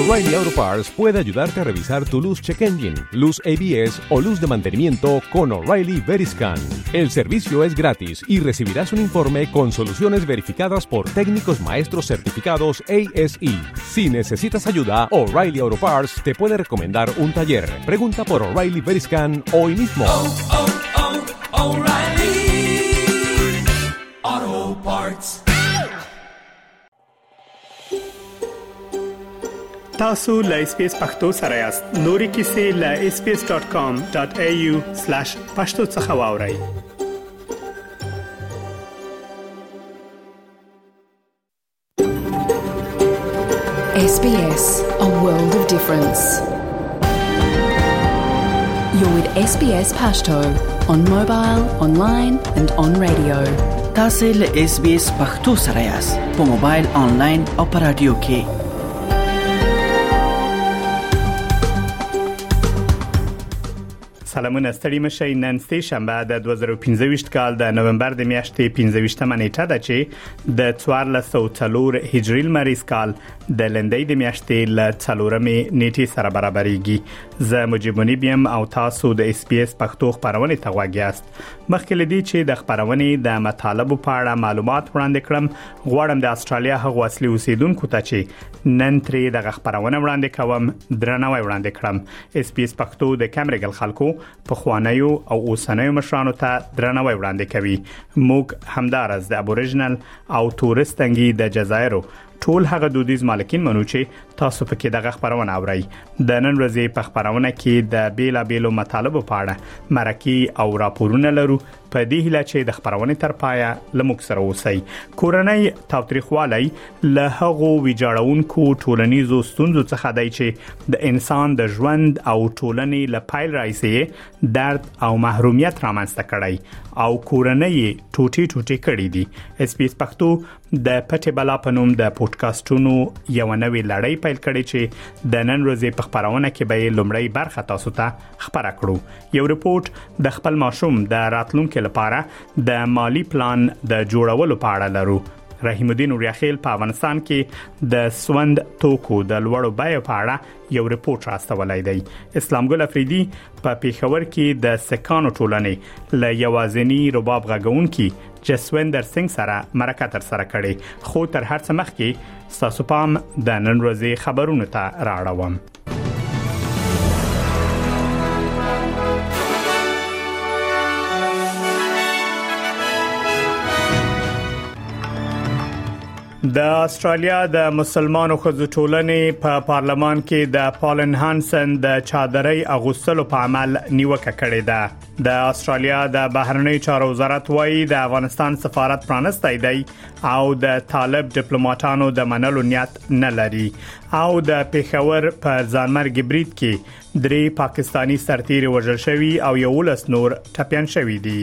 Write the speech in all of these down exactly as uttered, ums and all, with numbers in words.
O'Reilly Auto Parts puede ayudarte a revisar tu luz check engine, luz A B S o luz de mantenimiento con O'Reilly Veriscan. El servicio es gratis y recibirás un informe con soluciones verificadas por técnicos maestros certificados A S E. Si necesitas ayuda, O'Reilly Auto Parts te puede recomendar un taller. Pregunta por O'Reilly Veriscan hoy mismo. Oh, oh, oh, O'Reilly Auto Parts. تاسو له اس پی اس پختو سره یاست. نوري کیسې له اس پی اس ډاٹ کام ډاٹ اي يو سلاش پښتو څخه واورئ. S B S, a world of difference. You're with S B S Pashto on mobile, online and on radio. تاسو له اس بي اس پختو سره یاست په موبایل، آنلاین او په رادیو کې. سلامونه ستړي مشئ. نن سه شنبه د دوه زره پنځه کال د نومبر د میاشتې پنځه نیټه ده چې د څوارلس سوه څلور هجري لمریز کال د لندۍ د میاشتې ل څلورمې نیټې سره برابرېږي. زه مجيب منیب یم او تاسو د اس بي اس پښتو خبرونه ته غوږ یاست. مخکې لدی چې د خبرونې د مطالبه په اړه معلومات وړاندې کړم، غواړم د استرالیا هغه اصلي اوسیدونکو ته چې نن ترې د خبرونه وړاندې کوم درناوی وړاندې کړم. اس بي اس پښتو د کیمرګل خلکو په خوانیو او اوسنیو مشرانو ته درناوی وړاندې کوي. موږ همدارس د ابوریجنل او تورستانګي د جزایرو ټول هغه دودیز مالکین منو چې تاسو پکې دغه خبرونه اورئ. د نن ورځې په خبرونه کې د بیلا بیلو مطالبه په اړه مرکي او راپورونه لرو. په دې هیله چې د خبرونه تر پایه لموږ سره اوسئ. کورنۍ تاوتریخوالی له هغو ویجاړونکو ټولنیزو ستونزو څخه دی چې د انسان د ژوند او ټولنې له پایل راځي درد او محرومیت رامنځته کړی او کورنۍ ټوټي ټوټي کړي دي. اس پی اس پښتو د پټه بلا پنوم د پودکاسټونو یو نوې لړۍ پیل کړي چې د نن ورځې په خبرونه کې به لومړی برخه تاسو ته خبره کړو. یو ریپورت د خپل ماشوم د راتلونکو لپاره د مالی پلان د جوړولو په اړه لرو. رحیم الدین اوریاخیل په افغانستان کې د سوند توکو د لوړو بیو په اړه یو ریپورت راستولای دی. اسلام ګل افریدي په پیښور کې د سکانو ټولنې له یوازینی رباب غږونکي جسوندر سنگ سره مرکه تر سره کړي. خو تر هر څه مخکې تاسو پام د نن ورځې خبرونو ته راړوم. د استرالیا د مسلمانو ښځو ټولنې په پارلمان کې د پالن هانسن د چادرۍ اغوستلو په عمل نیوکه کړې ده. د استرالیا د بهرنی چارو وزارت وايي د افغانستان سفارت پرانستی دی او د طالب ډیپلوماټانو د منلو نیت نه لري او د پیښور په ځانمرګ برید کې درې پاکستانی سرتیري وژل شوي او یولس نور ټپیان شوي دي.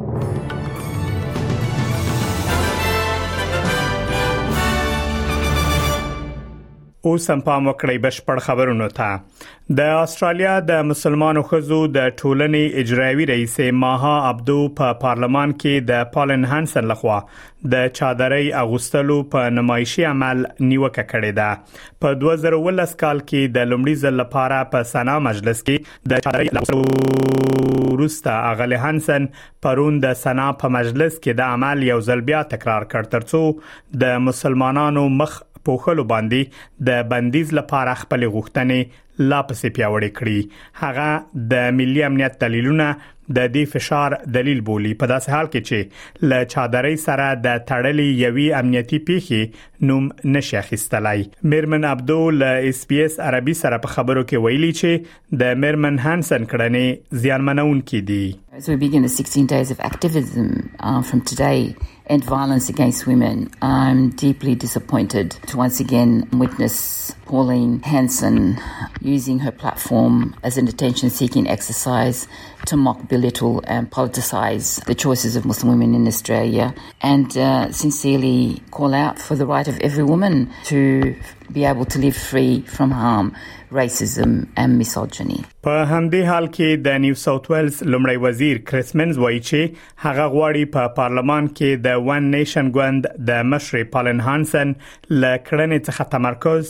اوس هم پام وکړئ بشپړ خبرونو ته. د استرالیا د مسلمانو ښځو د ټولنې اجرایوي رئیس ماها عبدو په پا پارلمان کې د پالن هانسن لخوا د چادرۍ اغوستلو په نمایشي عمل نیوکه کړې ده. په دوه زره ولس کال کې د لومړي ځل لپاره په سنا مجلس کې د چادرۍ اغوستلو وروسته اغلی هانسن پرون د سنا په مجلس کې د عمل یو ځل بیا تکرار کړ ترڅو د مسلمانانو مخ پوخلو باندې د بندیز لپاره خپل غوښتنې لا پسې پیاوړې کړي. هغه د ملي امنیت دلیلونه د دې فشار دلیل بولی په داسې حال کې چې ل چادرۍ سره د تړلې یوي امنیتي پیښې نوم نشي اخیستلای. میرمن عبدول اس پی اس عربي سره په خبرو کې ویلي چې د میرمن هانسن کړنې زیانمنون کې دي. As we begin the sixteen days of activism uh, from today and violence against women, I'm deeply disappointed to once again witness Pauline Hanson using her platform as an attention-seeking exercise to mock, belittle and politicise the choices of Muslim women in Australia, and uh, sincerely call out for the right of every woman to be able to live free from harm, racism and misogyny. په همدې حال کې د نیو ساوث ویلز لومړی وزیر کریس منز وایي چې هغه غواړي په پارلمان کې د ون نیشن ګوند د مشر پالن هانسن ل کړنې څخه تمرکز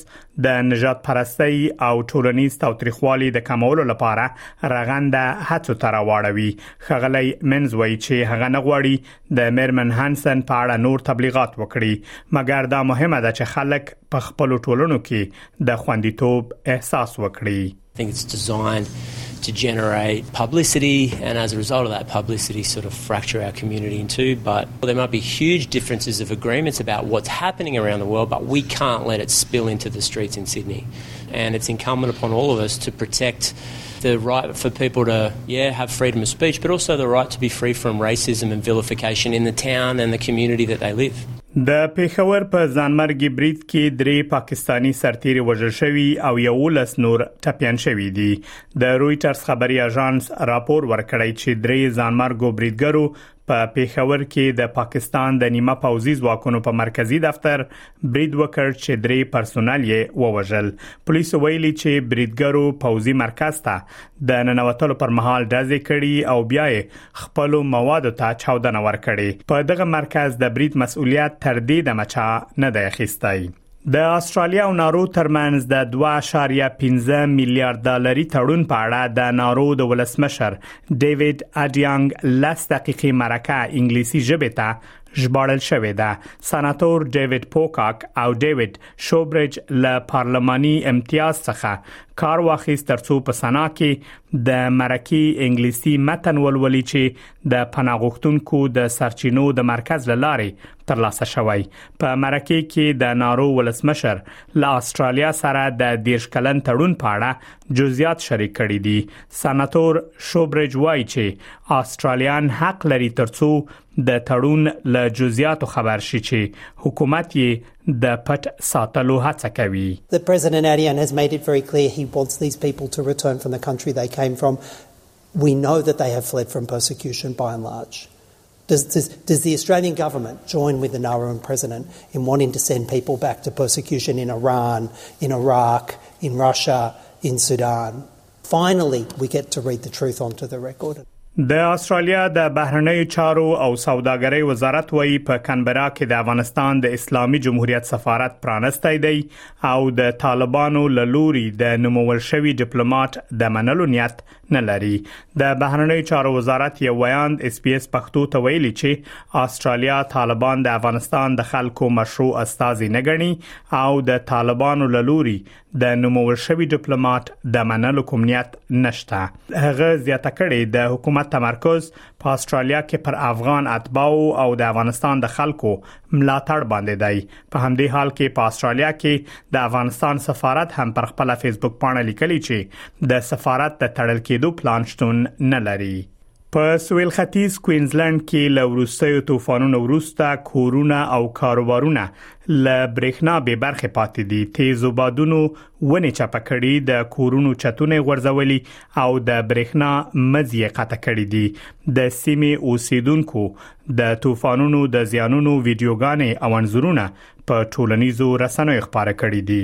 د نجات پرستی او ټولنیز تاوتریخوالي د کمولو لپاره رغنده هڅو ته راوړوي. ښاغلی منز وایي چې هغه نه غواړي د میرمن هانسن په اړه نور تبلیغات وکړي، مګر دا مهمه ده چې خلک په خپلو ټولنو کې د خوندیتوب احساس وکړي. I think it's designed to generate publicity, and as a result of that publicity sort of fracture our community in two. But there might be huge differences of agreements about what's happening around the world, but we can't let it spill into the streets in Sydney. And it's incumbent upon all of us to protect the right for people to, yeah, have freedom of speech, but also the right to be free from racism and vilification in the town and the community that they live. د پیښور په ځانمرګي برید کې درې پاکستانی سرتیري وژل شوي او یولس نور ټپیان شوي دي. د رويټرز خبري اژانس راپور ورکړی چې درې ځانمرګو بریدګرو په پیښور کې د پاکستان د نیمه پوځي ځواکونو په مرکزی دفتر برید وکړ چې درې پرسونل یې ووژل. پولیس ویلي چې بریدګرو پوځي مرکز ته د ننوتلو پر مهال ډزې کړي او بیا یې خپل موادو ته چاودنه ورکړي. په دغه مرکز د برید مسؤلیت تر دې د مچا نه دی اخیستی. د استرالیا او نارو ترمنځ د دوه اعشاریه پنځه میلیارډ ډالري تړون په اړه د نارو د ولسمشر ډیوډ اډیانګ لس دقیقې مرکه انګلیسي ژبه ته ژباړل شوې ده. سناتور ډیوډ پوکاک او ډیوډ شوبرج له پارلماني امتیاز څخه کار واخیست ترڅو په سنا کې د مرکي انګلیسي متن ولولي چې د پناه غوښتونکو د سرچینو د مرکز لارې ترلاسه شوی. په مرکه کې د نارو ولسمشر له استرالیا سره د دیرش کلن تړون په اړه جزئیات شریک کړي دي. سناتور شوبرج وايي چې استرالیان حق لري ترڅو د تړون له جزئیاتو خبر شي چې حکومت یې د پټ ساتلو هڅه کوي. The President Adian has made it very clear he wants these people to return from the country they came from. We know that they have fled from persecution by and large. Does, does, does the Australian government join with the Nauruan President in wanting to send people back to persecution in Iran, in Iraq, in Russia, in Sudan? Finally, we get to read the truth onto the record. د استرالیا د بهرنیو چارو او سوداګرۍ وزارت وایي په کانبرا کې د افغانستان د اسلامي جمهوریت سفارت پرانستی دی او د طالبانو له لوري د نومول شوی ډیپلوماټ د منلو نیت نه لري. د بهرنیو چارو وزارت یو ویاند اس پی اس پښتو ته ویلي چې استرالیا طالبان د افغانستان د خلکو مشروع استازي نه ګڼي او د طالبانو له لوري د نومول شوی ډیپلوماټ د منلو کوم نیت نشته. هغه زیاته کړې د حکومت تمرکز په استرالیا کې پر افغان اتباعو او د افغانستان د خلکو ملاتړ باندې دی. په همدې حال کې په استرالیا کې د افغانستان سفارت هم پر خپل فیسبوک باندې لیکلي چې د سفارت د تړل کېدو پلان شتون نه لري. په سویل ختیځ کوینزلند کې له وروستیو طوفانونو وروسته کورونه او کاروبارونه له برېښنا به برخه پاتې دي. تیزو بادونو ونې چپه کړي، د کورونو چتونه غورځولي او د برېښنا مزي قطع کړي دي. د سیمې اوسیدونکو د طوفانونو د زیانونو ویډیوګانې او انځورونه په ټولنیزو رسنیو خپاره کړي دي.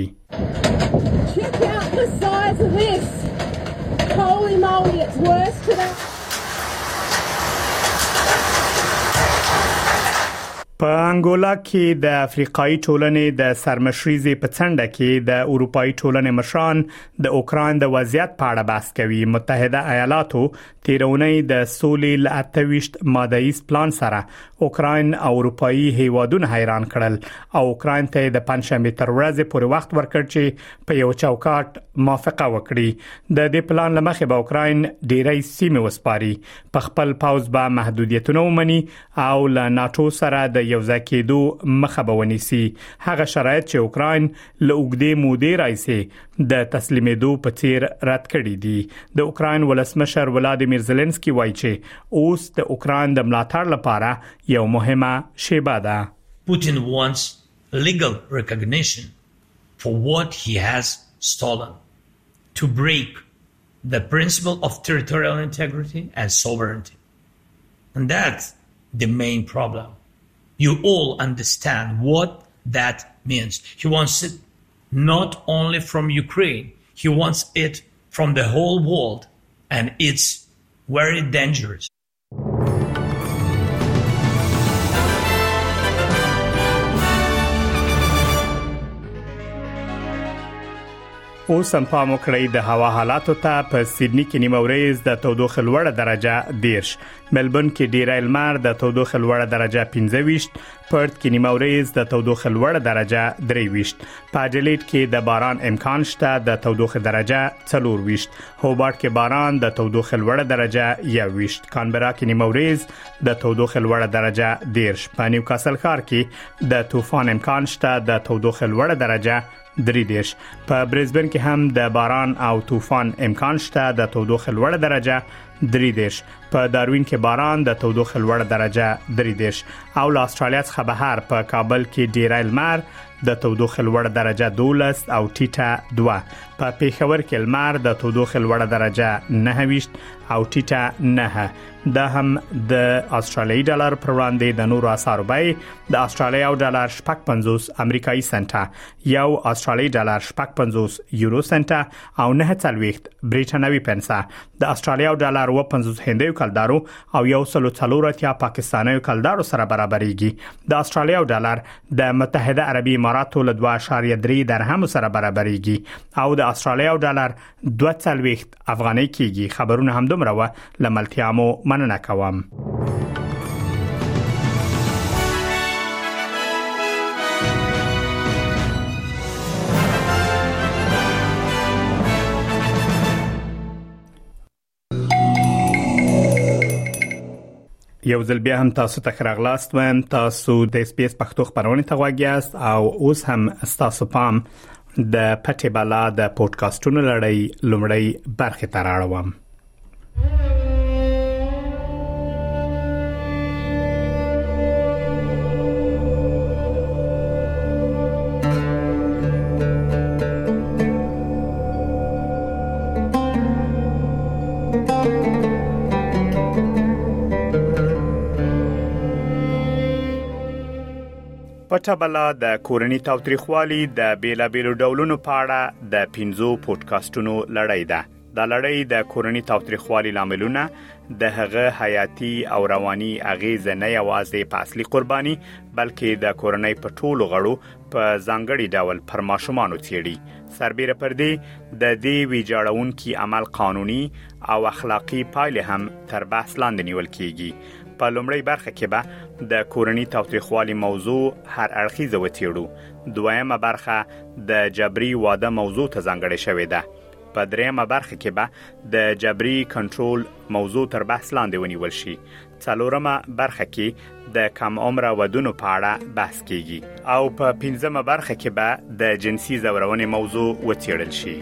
Check out the size of this. Holy moly, it's worse today. په انګولا کې د افریقایي ټولنې د سرمشريزي په څنډه کې د اروپאי ټولنې مشران د اوکراین د وضعیت په اړه بحث کوي. متحده ایالاتو تیرونی د سولې ل اته ویشت ماده‌ایز پلان سره اوکراین او اروپאי هیوادونه حیران کړل او اوکراین ته د پنځشنبه تر ورځې پورې وخت ورکړ چې په یو چوکاټ موافقه وکړي. د دې پلان لمخې به اوکراین ډیری سیمه وسپاري، په خپل پاوز به محدودیتونه ومني او له ناتو سره د یو ځای کېدو مخه به ونیسي. هغه شرایط چې اوکراین له اوږدې مودې راځي د تسلیمېدو په څیر رد کړي دي. د اوکراین ولسمشر ولادیمیر زيلنسکي وایي چې اوس د اوکراین د ملاتړ لپاره یو مهمه شیبه ده. Putin wants legal recognition for what he has stolen, to break the principle of territorial integrity and sovereignty. And that's the main problem. You all understand what that means. He wants it not only from Ukraine, he wants it from the whole world, and it's very dangerous. اوس هم پام وکړئ د هوا حالاتو ته. په سیدنی کې نیمه ورځ د تودوخه لوړه درجه دیرش، ملبورن کې ډیری لمر د تودوخه لوړه درجه پنځه ویشت، پرت کې نیمه ورځ د تودوخه لوړه درجه درې ویشت، په اډلېډ کې د باران امکان شته د تودوخه درجه څلور ویشت، هوبارت کې باران د تودوخه لوړه درجه یو ویشت، کانبرا کې نیمه ورځ د تودوخه لوړه درجه دیرش، په نیوکاسل ښار کې د طوفان امکان شته د تودوخه لوړه درجه درې دیرش، په برزبن کې هم د باران او طوفان امکان شته د تودوخه لوړه درجه درې دیرش، په داروین کې باران د تودوخه لوړه درجه درې دیرش، او له استرالیا څخه بهر په کابل کې ډیری لمر د تودوخه لوړه درجه دولس او ټیټه دوه، په پیښور کې لمر د تودوخه لوړه درجه نه ویشت او ټیټه نه. دا هم د استرالیي ډالر پر وړاندې د نورو اسعارو بیې: د استرالیا ډالر شپږ پنځوس امریکایي سنټه، یو استرالیي ډالر شپږ پنځوس یورو سنټه او نه څلوېښت بریټانوي پنسه، د استرالیا ډالر و پنځوس هندیو کلدارو او یو سل څلور اتیا پاکستاني کلدارو سره برابرېږي. د استرالیا ډالر د متحده عربي اماراتو له دوه اعشاریه درې درهم سره برابرېږي او د استرالیا ډالر دوه څلوېښت افغانۍ کېږي. خبرونه هم دومره و، لملتیامو مننه کوم. یو ځل بیا هم تاسو ته راغلاست وم. تاسو د اس بي اس پښتو خبرونه ته غواړئ یاست او اوس هم تاسو پام د پټه بالا د پودکاسټونو لړۍ لومړی برخه ته راوړم. پټه بالا د کورنۍ تاوتریخوالي د بیلابیلو ډولونو په اړه د پنځو پودکاسټونو لړۍ ده. د لړۍ د کورنۍ تاوتریخوالي لاملونه د هغه حیاتي او رواني اغیزه نه یوازې په اصلي قرباني بلکې د کورنۍ په ټولو غړو په ځانګړي ډول پر ماشومانو تیړي. سربېره پر دې د دې ویجاړونکي عمل قانوني او اخلاقی پایلې هم تر بحث لاندې نیول کیږي. په لومړی برخه کې به د کورنۍ تاوتریخوالي موضوع هر اړخیزه وڅېړو. دویمه برخه د جبري واده موضوع ته ځانګړې شوې ده. په دریمه برخه کې به د جبري کنټرول موضوع تر بحث لاندې ونیول شي. څلورمه برخه کې د کم عمره ودونو په اړه بحث کیږي او په پنځمه برخه کې به د جنسي زورونې موضوع وڅېړل شي.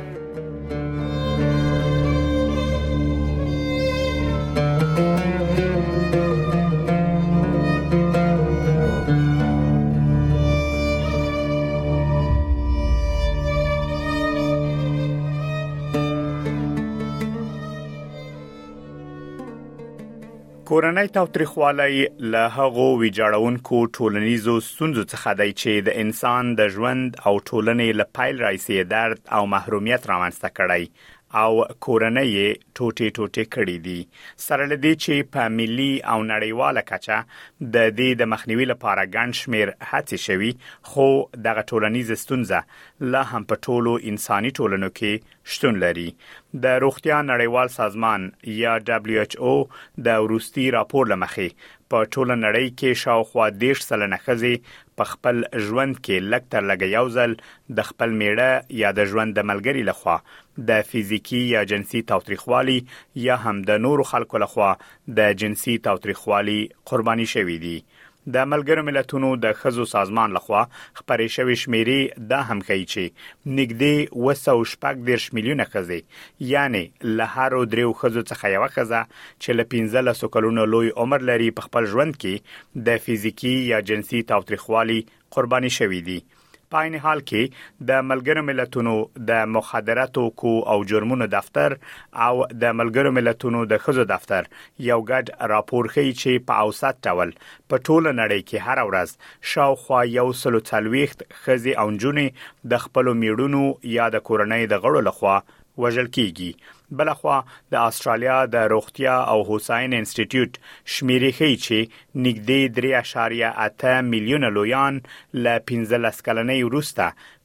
کورنۍ تاوتریخوالی له هغو ویجاړونکو ټولنیزو ستونزو څخه دی چې د انسان د ژوند او ټولنې له پیل راهیسې درد او محرومیت رامنځته کړی او کورنۍ ټوټې ټوټې کړې دي. سره له دې چې په ملي او نړیواله کچه د دې د مخنیوي لپاره ګڼ شمېر هڅې شوي، خو دغه ټولنیزه ستونزه لا هم په ټولو انساني ټولنو کې شتون لري. د روغتیا نړیوال سازمان یا دبلیو ایچ او د وروستي راپور لمخې په ټوله نړۍ کې شاوخوا دېرش سلنه ښځې په خپل ژوند کې لږ تر لږه یو ځل د خپل میړه یا د ژوند د ملګري لخوا د فزیکی یا جنسي تاوتریخوالي یا هم د نورو خلکو لخوا د جنسي تاوتریخوالي قرباني شوي دي. د ملګرو ملتونو د ښځو سازمان لخوا خپرې شوې شمیرې دا هم ښیي چې نږدې اوه سوه شپږ دېرش میلیونه ښځې یعنی له هرو دریو ښځو څخه یوه ښځه چې له پنځلسو کلونو لوی عمر لري په خپل ژوند کې د فزیکی یا جنسي تاوتریخوالي قرباني شوي دي. په عین حال کې د ملګرو ملتونو د مخدره توکو او جرمونو دفتر او د ملګرو ملتونو د ښځو دفتر یو ګډ راپور ښیي چې په اوسط ډول په ټوله نړۍ کې هر ورځ شاوخوا یو سل څلوېښت ښځې او نجونې د خپلو میړونو یا د کورنۍ د غړو لخوا وژل کیږي. بلخوا د استرالیا د روغتیا او هوساینې انسټیټیوټ شمیرې ښیي چې نږدې درې اعشاریه اته میلیونه لویان له پنځلس کلنۍ وروسته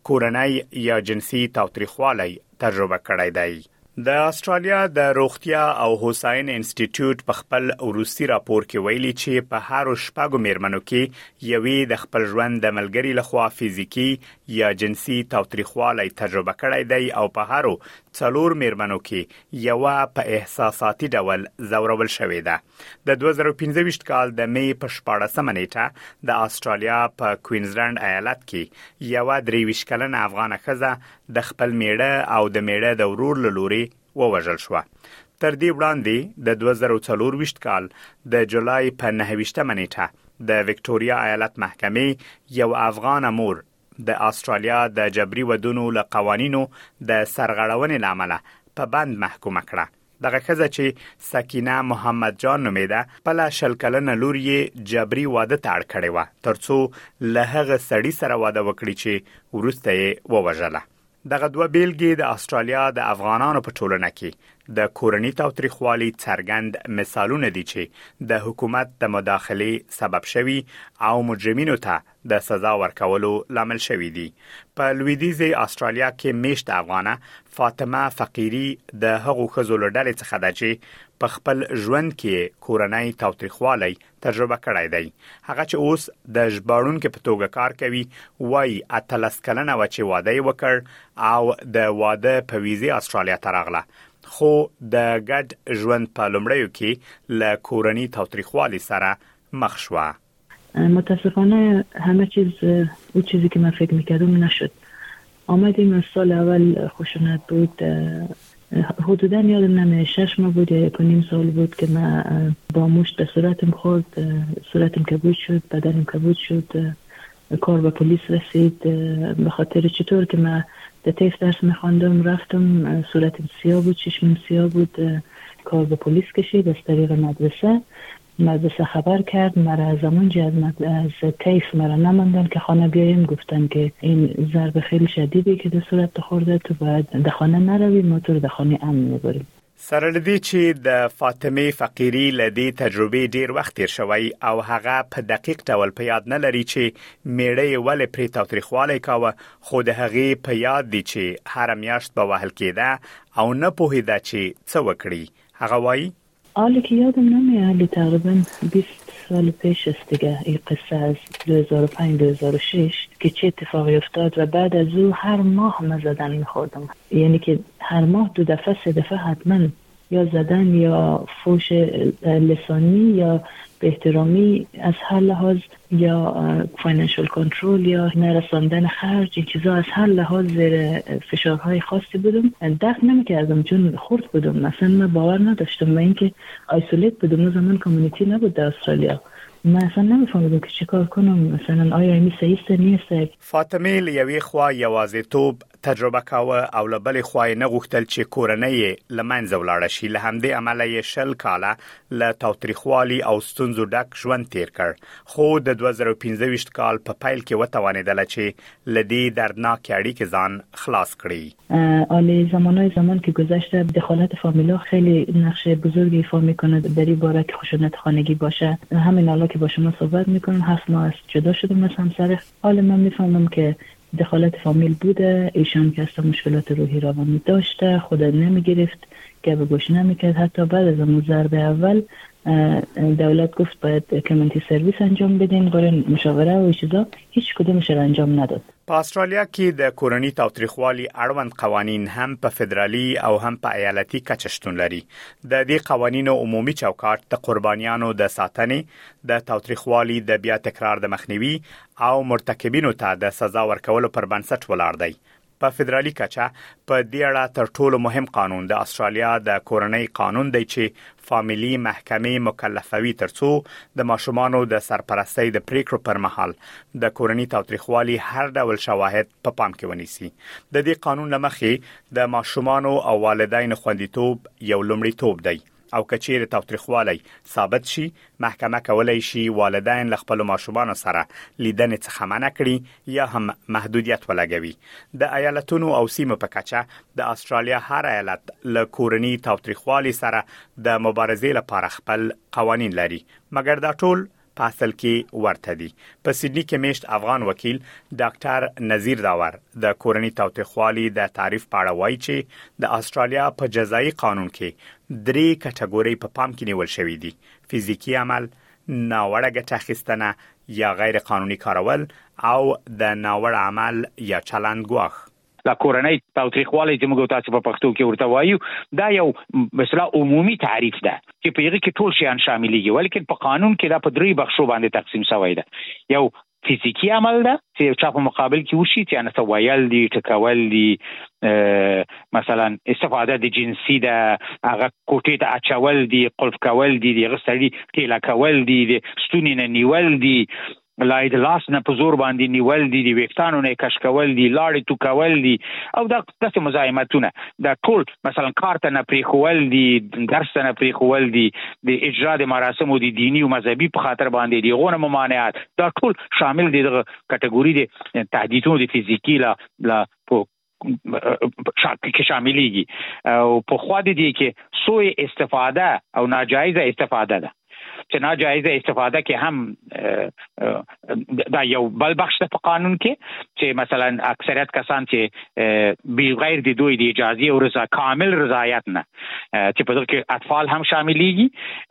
کورنۍ یا جنسي تاوتریخوالی تجربه کړی دی. د استرالیا د روغتیا او هوساین انسټیټیوټ په خپل وروستي راپور کې ویلي چې په هر شپږو میرمنو کې یوې د خپل ژوند د ملګری لخوا فزیکی یا جنسي تاوتریخوالی تجربه کړی دی او په هر څلور میرمنو کې یو په احساساتي ډول ځورول شوې ده. د دوه زره پنځه کال د می په شپاړسمه نیټه د استرالیا په کوینزلند ایالت کې یو درې ویشت کلنه افغانه ښځه د خپل میړه او د میړه د ورور له لوري ووژل شو. تر دې وړاندې د دوه زره څلور کال د جولای په نهه ویشتمه نیټه د وکټوريا ایالت محکمې یو افغان مور د استرالیا د جبري ودونو له قوانینو د سرغړونې لامل په بند محکومه کړه. دغه ښځه چې سکینه محمد جان نومیده په لا شل کلنه لور یې جبري واده ته اړ کړی و ترڅو له هغه سړي سره واده وکړي چې وروسته یې ووژله. دغه دوه بیلګې د استرالیا د افغانانو په ټولنه کې د کورنۍ تاوتریخوالي څرګند مثالونه دي چې د حکومت د مداخلې سبب شوي او مجرمینو ته د سزا ورکولو لامل شوي دي. په لویدیځي استرالیا کې میشت افغانه فاطمه فقیری د هغو ښځو له ډلې څخه ده چې په خپل ژوند کې کورنۍ تاوتریخوالی تجربه کړی دی. هغه چې اوس د ژباړونکو په توګه کار کوي وایي اتلس کلنه و چې واده یې وکړ او د واده په ویزې استرالیا ته راغله، خو د ګډ ژوند په لومړیو کې له کورنۍ تاوتریخوالي سره مخ شوه. متاسفانه همه چیز اون چیزی که من فکر میکردم نشد. آمدیم سال اول خشونت بود، حدودا یادم نمیاد شش ماه بود یا یک و نیم سال بود که من با مشت به صورتم خورد، صورتم کبود شد، بدنم کبود شد، کار به پلیس رسید به خاطر چطور که من در تیف درس میخواندم رفتم صورتم سیاه بود، چشمم سیاه بود، کار به پلیس کشید از طریق مدرسه. مدرسه خبر کرد مرا از زمان جد از تیف مرا نماندن که خانه بیایم، گفتن که این ضربه خیلی شدیدی که در صورت خورده تو باید در خانه نروی، ما تو در خانه امن میبریم. سره لدی چې د فاطمه فقیری لدی تجربه ډیر وخت تیر شوی او هغه په دقیق ډول په یاد نه لري چې میړه ولې پرې تاوتریخوالی کاوه، خو د هغې په یاد دی چې هر میاشت به وهل کېده او نه پوهیده چې څه وکړي. هغه وایي حالی که یادم نمیاد تقریبا بیست سال پیش است دیگه این قصه از دو هزار و پنج دو هزار و شش که چه اتفاقی افتاد و بعد از او هر ماه من زدن میخوردم، یعنی که هر ماه دو دفعه سه دفعه حتما یا زدن یا فوش لسانی یا به احترامی از هر لحاظ یا فاینانشل کنترل یا نرساندن خرج، این چیزا از هر لحاظ زیر فشارهای خاصی بودم. دفع نمیکردم چون خرد بودم، مثلا من باور نداشتم و اینکه آیسولیت بودم. اون زمان کامیونیتی نبود در استرالیا، من اصلا نمیفهمیدم که چه کار کنم، مثلا آیا این صحیح نیست. فاطمه لیوی خوا یوازیتوب تجربه کاوه او له بلې خوا نه غوښتل چې کورنۍ له منځه ولاړه شي. له همدې امله یې شل کاله له تاوتریخوالي او ستونزو ډک ژوند تیر کړ، خو د دوه زره پنځه کال په پیل کې وتوانېدله چې له دې دردناکې اړیکې ځان خلاص کړي. آله زمانهای زمان که گذشته دخالت فامیلا خیلی نقش بزرگی ایفا میکنه در این باره که خشونت خانگی باشه. همین حالا که با شما صحبت میکنم هفت ماه است جدا شدم از همسر، حالا من میفهمم که دخالت فامیل بوده، ایشان که اصلا مشکلات روحی روانی داشته، خود نمیگرفت، گپ گوش نمیکرد. حتی بعد از اون ضربه اول دولت گفت باید کمیونیتی سرویس انجام بدین، برای مشاوره و چیزا، هیچ کدومش را انجام نداد. په استرالیا کې د کورنۍ تاوتریخوالي اړوند قوانین هم په فدرالي او هم په ایالتي کچه شتون لري. د دې قوانینو عمومي چوکاټ د قربانیانو د ساتنې، د تاوتریخوالي د بیا تکرار د مخنیوي او مرتکبینو ته د سزا ورکولو پر بنسټ ولاړ دی. په فدرالي کچه په دې اړه تر ټولو مهم قانون د استرالیا د کورنۍ قانون دی چې فامیلی محکمې مکلفوي ترڅو د ماشومانو د سرپرستۍ د پریکړو پر مهال د کورنۍ تاوتریخوالي هر ډول شواهد په پا پام کې ونیسي. د دې قانون لمخې د ماشومانو او والدینو خوندیتوب یو لومړیتوب دی او کچیر تاوتریخوالی ثابت شي، محکمه کولای شي والدین له خپل ماشومانو سره لیدنې څخه منع کړي یا هم محدودیت ولګوي. د ایالتونو او سیمو په کچه د استرالیا هر ایالت له کورنۍ تاوتریخوالي سره د مبارزې لپاره خپل قوانین لري، مګر دا ټول په اصل کې ورته دي. په سیدنی کې میشت افغان وکیل ډاکټر نذیر داور د کورنی تاوتریخوالي د تعریف په اړه وایي چې د استرالیا په جزایي قانون کې درې کټګوري په پام کې نیول شوې دي: فزیکی عمل، ناوړه ګټه اخیستنه یا غیر قانوني کارول، او د ناوړه عمل یا چلند ګواښ. لا کورنۍ تاوتریخوالی چې موږ تاسو په پښتو کې ورته وایو دا یو مثلا عمومي تعریف ده چې په هغه کې ټول شیان شاملېږي، ولیکن په قانون کې دا په درې بخشو باندې تقسیم شوی ده. یو فزیکی عمل ده چې چا په مقابل کې وشي چې انا سوایل دي، ټکول دي، مثلا استفاده د جنسي ده، هغه کوټې ته اچول دي، قلف کول دي، دغه سړي ټیلا کول دي، ستونی نه نیول دي، لای د لاس نه په زور باندې نیول دي، د ویښتانو نه کش کول دي، لاړې تو کول دي، او دا داسې مزاحمتونه دا ټول مثلا کار ته نه پریښول دي، درس ته نه پریښول دي، د اجرا د مراسمو د دینی او مذهبي په خاطر باندې دي غونه ممانعات، دا ټول شامل دي دغه کټګوري دي تهدیدونو د فزیکی لا لا په کې شاملېږي. او په خوا دي کې سوء استفاده او ناجایزه استفاده ده چې ناجایزه استفاده کې هم دا یو بل بخش په قانون کې چې مثلا اکثریت کسان چې بی غیر د دوی د اجازه او رضا کامل رضایت نه چې په دغه کې اطفال هم شاملېږي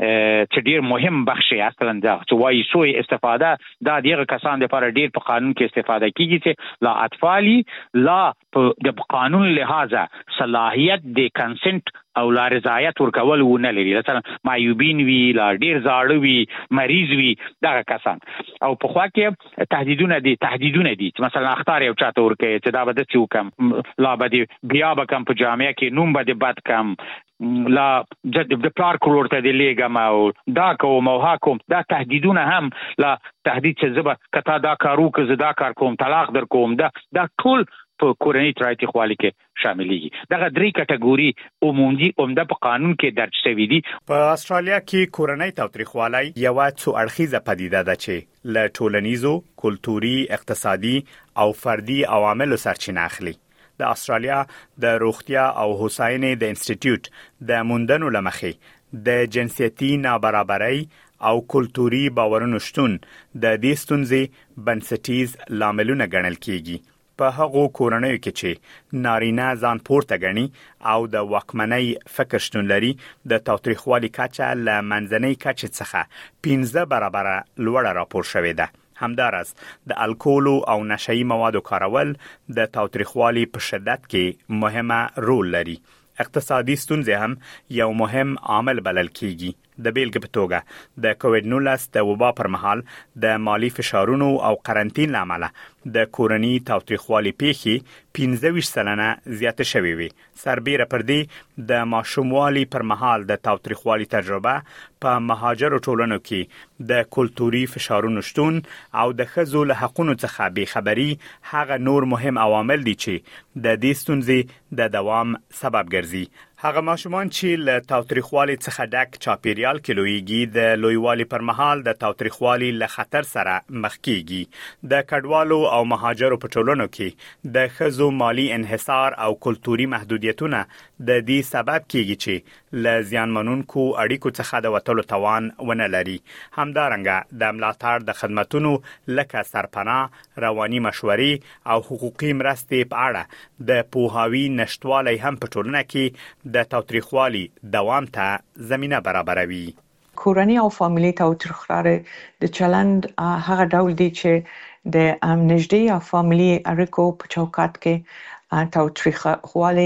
چې ډیر مهم بخش یې اصلا دا چې وایي سوء استفاده دا دغه کسان لپاره ډیر په قانون کې استفاده کیږي چې لا اطفالي لا د قانون لحاظه صلاحیت د کنسنت او لا رضایت ورکول ونه لري، مثلا معیوبین وی، لا ډیر زاړه وی، مریض وی، دا کسان. او په خوا کې تهدیدونه دي تهدیدونه دي چې مثلا اختار یو چاته ورکړي چې دا به د څه وکم، لا به بیا به کم په جامعه کې نوم به د بد کم، لا د پلار کور ته د لیګم او دا کوم او ها کوم، دا تهدیدونه هم لا تهدید چې زبر کته دا کارو که زدا کار کوم، طلاق در کوم، دا دا ټول په کورنۍ تاوتریخوالي کې شاملېږي. دغه درې کټګوري عمومي عمده په قانون کې درج شوي دي. په استرالیا کې کورنۍ تاوتریخوالي یو څو اړخیزه پدیده ده چې له ټولنیزو، کلتوري، اقتصادي او فردي عواملو سرچینه اخلي. د استرالیا د روغتیا او هوساینې د انسټیټیوټ د موندنو لمخې د جنسیتي نابرابرۍ او کلتوري باورونو شتون د دې ستونزې بنسټیز لاملونه ګڼل کیږي. په هغو کورنیو کې چې نارینه ځان پورته ګڼي او د واکمنۍ فکر شتون لري، د تاوتریخوالي کچه له منځنۍ کچې څخه پنځه برابره لوړه راپور شوې ده. همدارس د الکولو او نشه‌ایي موادو کارول د تاوتریخوالي په شدت کې مهمه رول لري. اقتصادي ستونزې هم یو مهم عامل بلل کیږي. د بیلګې په توګه د کووډ نولس د وبا پر مهال د مالی فشارونو او قرنطین لامل د کورنۍ تاوتریخوالي پیښې پنځه ویشت سلنه زیاته شوې وي. سربیره پر دې د ماشوموالي پر مهال د تاوتریخوالي تجربه په مهاجرو ټولنو کې د کلتوري فشارونو شتون او د ښځو له حقوقو څخه بې خبري هغه نور مهم عوامل دي چې د دې ستونزې د دوام سبب ګرځي. هغه ماشومان چې له تاوتریخوالي څخه ډک چاپیریال کې لویږي د لویوالي پر مهال د تاوتریخوالي له خطر سره مخ کیږي. د کډوالو او مهاجرو په ټولنو کې د ښځو مالی انحصار او کلتوري محدودیتونه د دې سبب کیږي چې له زیانمنونکو اړیکو څخه د وټلو توان ونه لري. همدارنګه د ملاتړ د خدماتونو لکه سرپناه، رواني مشورې او حقوقي مرستې په اړه د پوهاوي نشټوالی هم په ټولنه کې د تاوتریخوالي دوام ته زمینه برابروي. کورنۍ او فامیلی تاوتریخوالي د چلند هغه ډول دی چې د نږدې او فامیلی اړیکو په چوکاټ کې تاوتریخوالي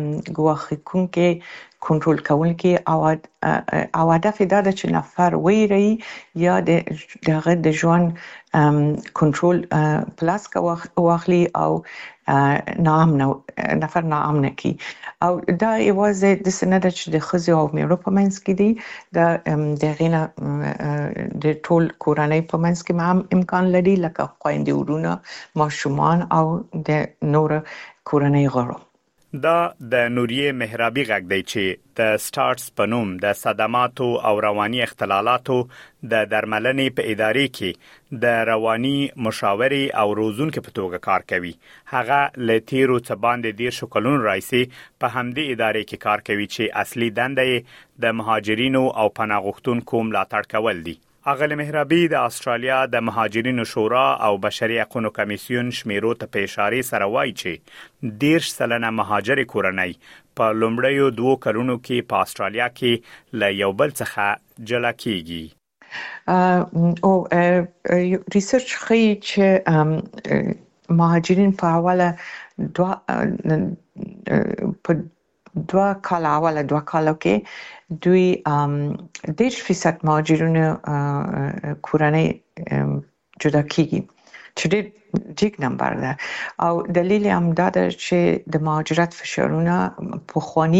ګواښونکي کنټرول کوونکي او او هدف دا ده چې نفر ویری یا د دغه د ژوند کنټرول پلاس واخلي او ناامنه نفر ناامنه کی. او دا یوازې د سند چې د ښځو او میړو په منځ کې دي، د دغه نه د ټول کورنۍ په منځ کې هم امکان لري، لکه خويندې، ورونه، ماشومان او د نور کورنۍ غړو. دا د نوریه مهرابي غږ دی چې د سټارټس په نوم د صدماتو او رواني اختلالاتو د درملنې په ادارې کې د رواني مشاوري او روزونکو په توګه کار کوي. هغه له تیرو څه باندې ډیر شکلون راځي په همدې ادارې کې کار کوي چې اصلي دنده یې د مهاجرینو او پناه غوښتونکو ملاتړ کول دي. اغل مهرابي د استرالیا د مهاجرینو شورا او بشري حقوقو کمیسیون شمیرو ته په اشاره سره وایي چې دیرش سلنه مهاجر کورنۍ په لومړیو دوو کلونو کې په استرالیا کې له یو بل څخه جلا کیږي. او ریسرچ ښيي چې مهاجرین په حواله دوا په دوا کال اوله دوا کالو کې دوی دیرش فیصد مهاجرین کورنۍ جدا کیږي چې ډېر جګ نمبر ده او دلیل هم دا ده چې د مهاجرت فشارونه پخوانی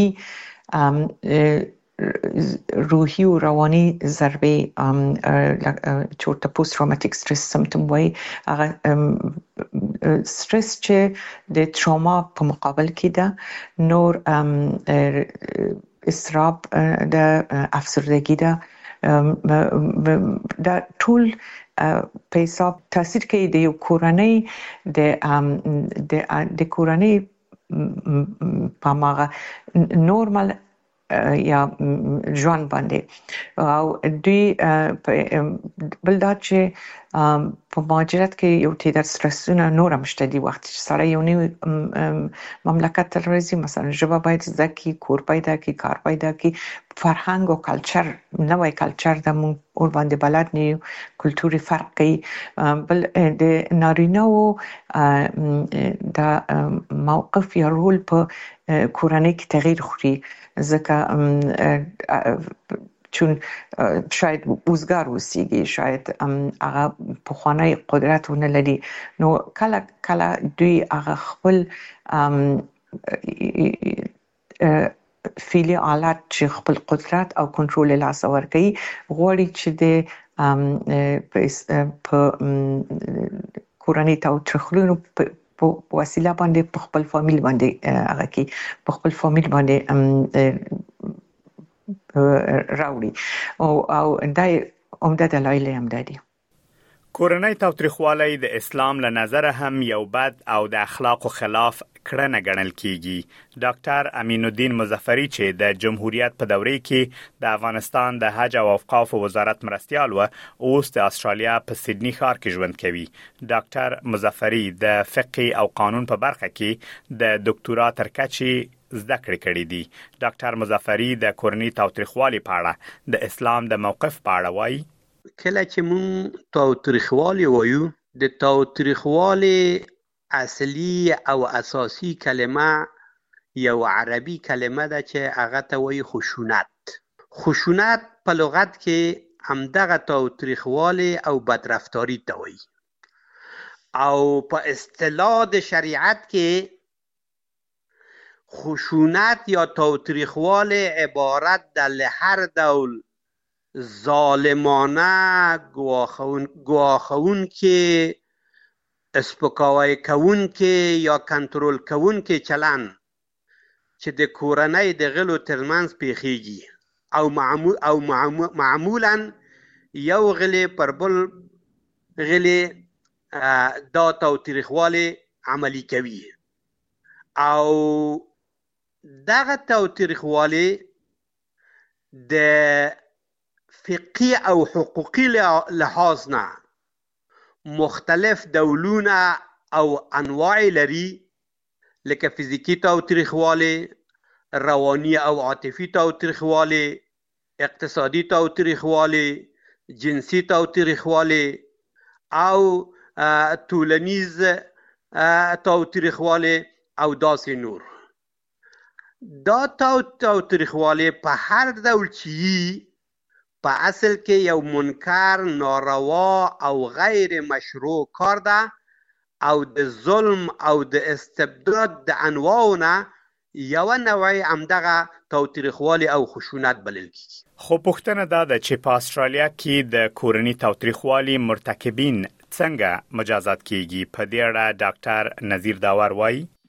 روحي او رواني ضربې چورته پوست تروماتیک سټرس سمپټم وای هغه سټرس چې د تروما په مقابل کې ده نور استراب د افسردګي ده دا ټول په حساب تاثیر کوي د یو کورنۍ د د کورنۍ په ماغه نورمال یا ژوند باندې او دوی بل دا چې په مهاجرت کې یو تعداد سترسونه نور هم شته دي وخت چې سره یو نوی مملکت ته راځي مثلا ژبه باید زده کړي کور پیدا کړي کار پیدا کړي فرهنګ او کلچر نوی کلچر د مونږ اور باندې بلد نه یو کلتوري فرق کوي بل د نارینه او د موقف یا رول په کورنۍ کې تغییر خوري ځکه چون شاید وزګار وسیږي شاید هغه په خوانی قدرت ونه لري نو کله کله دوی هغه خپل فعلی آلات چې خپل قدرت او کنټرول لاس ورکړي غوړي چې د په کورنۍ تاو ترخلونو په وسیله باندې په خپل فامیل باندې هغه کې په خپل فامیل باندې راوړي او او دای عمده دلایل هم دي. کورنۍ تاوتریخوالی د اسلام له نظره هم یو بد او د اخلاقو خلاف کړنه ګڼل کیږي. ډاکټر امین الدین مظفری چې د جمهوریت په دوره کې د افغانستان د حج او اوقاف وزارت مرستیال و اوس د استرالیا په سیدنی ښار کې ژوند کوي. ډاکټر مظفری د فقه او قانون په برخه کې د ډاکټرا تر کچې زده کړې کړې دي. ډاکټر مظفری د کورنۍ تاوتریخوالي په اړه د اسلام د موقف په اړه وایي کله چې مون تاوتریخوالي وایو د تاوتریخوالي اصلي او اساسي کلمه یو عربي کلمه ده چې هغه ته وایي خشونت. خشونت په لغت کې همدغه تاوتریخوالي او بدرفتاری ته وایي او په اصطلاح د شریعت کې خشونت یا تاوتریخوالي عبارت ده له هر ډول ظالمانه گواخون گواخون کې اسپکاوی کون کې یا کنټرول کون کې چلن چې د کورنۍ د غلو ترمنځ پیخیږي او معمول او معمولا یو غلی پر بل غلی دا تاوتریخوالی عملی کوي او دغه تاوتریخوالی د فقهي او حقوقي لحاظ نه مختلف ډولونه او انواع لري لکه فزیکی تاوتریخوالی، روانی او عاطفي تاوتریخوالی، اقتصادي تاوتریخوالی، جنسي تاوتریخوالی او ټولنیز تاوتریخوالی او داسې نور. دا تاوتریخوالی په هر ډول چې په اصل کې یو منکر، ناروا او غیر مشروع کار ده او د ظلم او د استبداد د انواعونه یو نوعی همدغه تاوتریخوالی او خشونت بلل کیږي. خو پوښتنه دا ده چې په استرالیا کې د کورنۍ تاوتریخوالي مرتکبین څنګه مجازات کیږي. په دې اړه ډاکټر نذیر داور وایي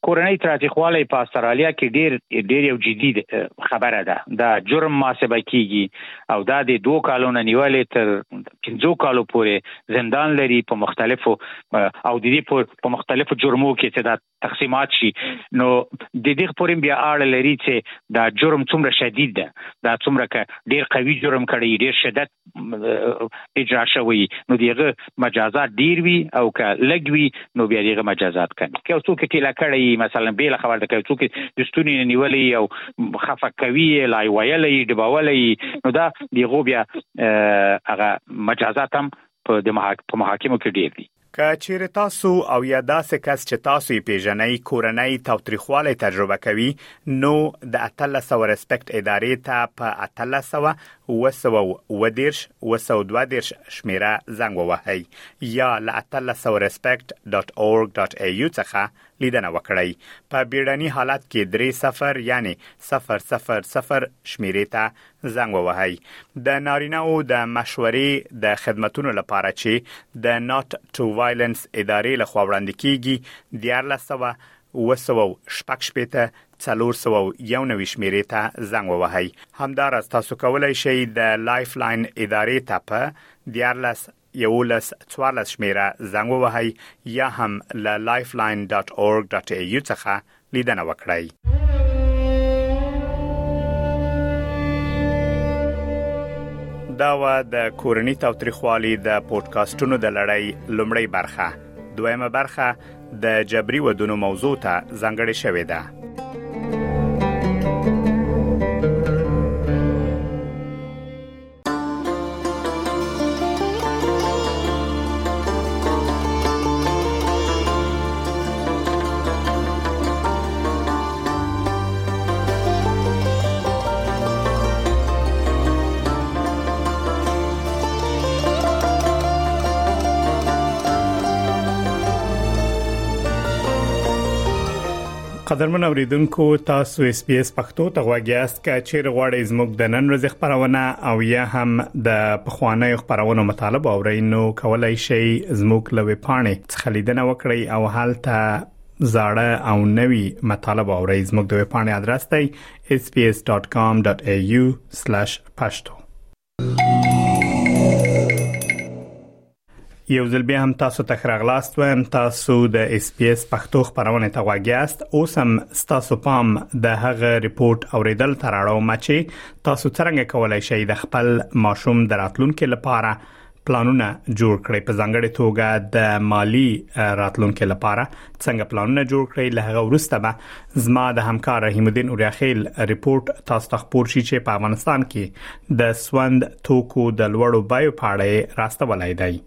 کورنۍ تاوتریخوالی په استرالیا کې ډیر ډیر یو جدي خبره ده. دا جرم محاسبه کیږي او دا د دوه کالونو نیولې تر پنځو کالو پورې زندان لري په مختلفو او د دې په مختلفو جرمو کې چې دا تقسیمات شي. نو د دې پورې بیا اړه لري چې دا جرم څومره شدید ده، دا څومره ک ډیر قوي جرم کړي، ډیر شدت اجرا شوی، نو دغه مجازات ډیر وي او ک لګوي نو بیا دغه مجازات کوي. که څوک ټیلا کړي مثلا بیل خبر ده که څوک د ستونی نیولې او خفه کوي لای ویلې ډبولې نو دا دغه بیا هغه مجازات هم په د محاکمو کې ډیر دي. که چیرې تاسو او یا داسې کس چې تاسو یې پیژنئ کورنۍ تاوتریخوالی تجربه کوي نو د اتلس سوه ریسپیکټ ادارې ته په اتلس سوه اوه سوه اوه دېرش اوه سوه دوه دېرش شمیره زنګ ووهئ یا له اتلس سوه ریسپیکټ ډاټ اورګ ډاټ ای یو څخه لیدنه وکړئ. په بیړني حالت کې درې صفر یعنی صفر صفر صفر شمیرې ته زنګ ووهئ. د نارینه‌و د مشورې د خدمتونو لپاره چې د ناٹ ټو وایلنس ادارې لخوا وړاندې کیږي دیارلس سوه اوه سوه شپږ شپېته څلور سوه یو نوي شمیرې ته زنګ ووهئ. همداراز تاسو کولی شئ د لایف لاین ادارې ته په دیارلس یولس څوارلس شمیره زنګ ووهئ یا هم له lifeline ډاټ اورګ ډاټ ای یو څخه لیدنه وکړئ. دا و د کورنۍ تاوتریخوالي د پودکاسټونو د لړۍ لومړی برخه. دویمه برخه د جبري ودونو موضوع ته ځانګړې شوې ده. قدرمن اوریدونکو تاسو اس بي اس پښتو ته غواړئ چې چیرې غواړئ زموږ د نن ورځې خبرونه او یا هم د پخوانیو خبرونو مطالب اورئ نو کولای شئ زموږ له ویب پاڼې څخه لیدنه وکړئ او هلته زاړه او نوي مطالب اورئ. زموږ د ویب پاڼې ادرس دی اس بي اس ډاټ کام ډاټ ای یو سلیش پښتو. یو ځل بیا هم تاسو ته خراغلاست وایم. تاسو د اس پی اس پښتو خبرونه ته غواړئ. اوس هم تاسو پام د هغه ریپورت اوریدل تر اړه مچي تاسو څنګه کولای شئ د خپل ماشوم د راتلونکو لپاره پلانونه جوړ کړئ. په ځانګړي توګه د مالی راتلونکو لپاره څنګه پلانونه جوړ کړئ. له هغه وروسته به زما د همکار رحیم الدین اوریاخیل ریپورت تاسو ته خبر شي چې په افغانستان کې د سوند توکو د لوړو بیو په اړه راستولای دی.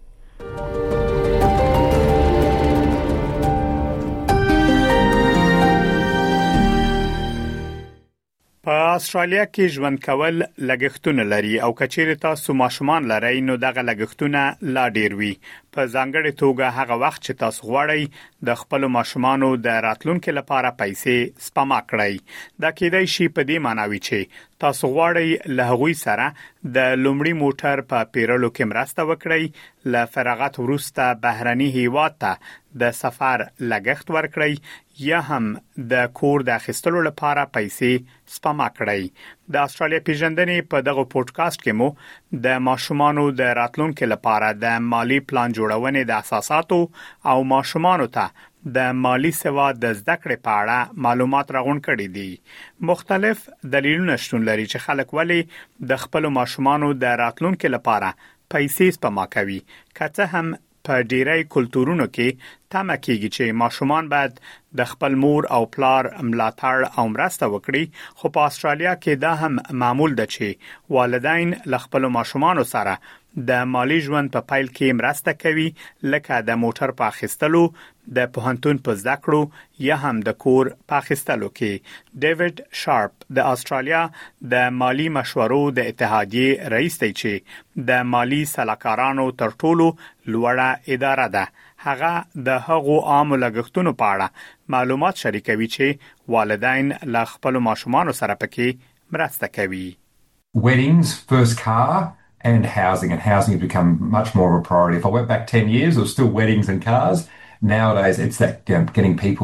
په استرالیا کې ژوند کول لګښتونه لري او کچېره تاسو ماشومان لرئ نو دغه لګښتونه لا ډیر وي. په ځانګړي توګه هغه وخت چې تاسو غواړئ د خپل ماشومانو د راتلونکو لپاره پیسې سپما کړئ. دا کېدای شي په دې معنی وي چې تاسو غواړئ له هغوی سره د لومړي موټر په پیرلو کې مرسته وکړئ، له فراغت وروسته بهرني هیواد ته د سفر لګښت ورکړئ یا هم د کور د اخیستلو لپاره پیسې سپما کړئ. د استرالیا پیژندنې په دغه پودکاسټ کې مو د ماشومانو د راتلونکو لپاره د مالی پلان جوړونې د اساساتو او ماشومانو ته د مالی سواد د زده کړې په اړه معلومات راغونډ کړي دي. مختلف دلیلونه شتون لري چې خلک ولی د خپل ماشومانو د راتلونکو لپاره پیسې سپما کوي. که څه هم په ډیری کلتورونو کې تمه کېږي چې ماشومان باید د خپل مور او پلار ملاتړ او مرسته وکړي، خو په استرالیا کې دا هم معمول ده چې والدین له خپل ماشومانو سره د مالی ژوند په پایل کې مرسته کوي، لکه د موټر په اخیستلو، د پوهنتون په زده کړو یا هم د کور په اخیستلو کې. ډیوډ شارپ د استرالیا د مالی مشورو د اتحادیې رئیس دی چې د مالی سلاکارانو تر ټولو لوړه اداره ده. هغه د هغو عام لګښتونو په اړه معلومات شریکوي چې والدین له خپل ماشومانو سره پکې مرسته کوي. Weddings, first car and housing, and housing has become much more of a priority. If I went back ten years, it was still weddings and cars. Nowadays, it's that you know, getting people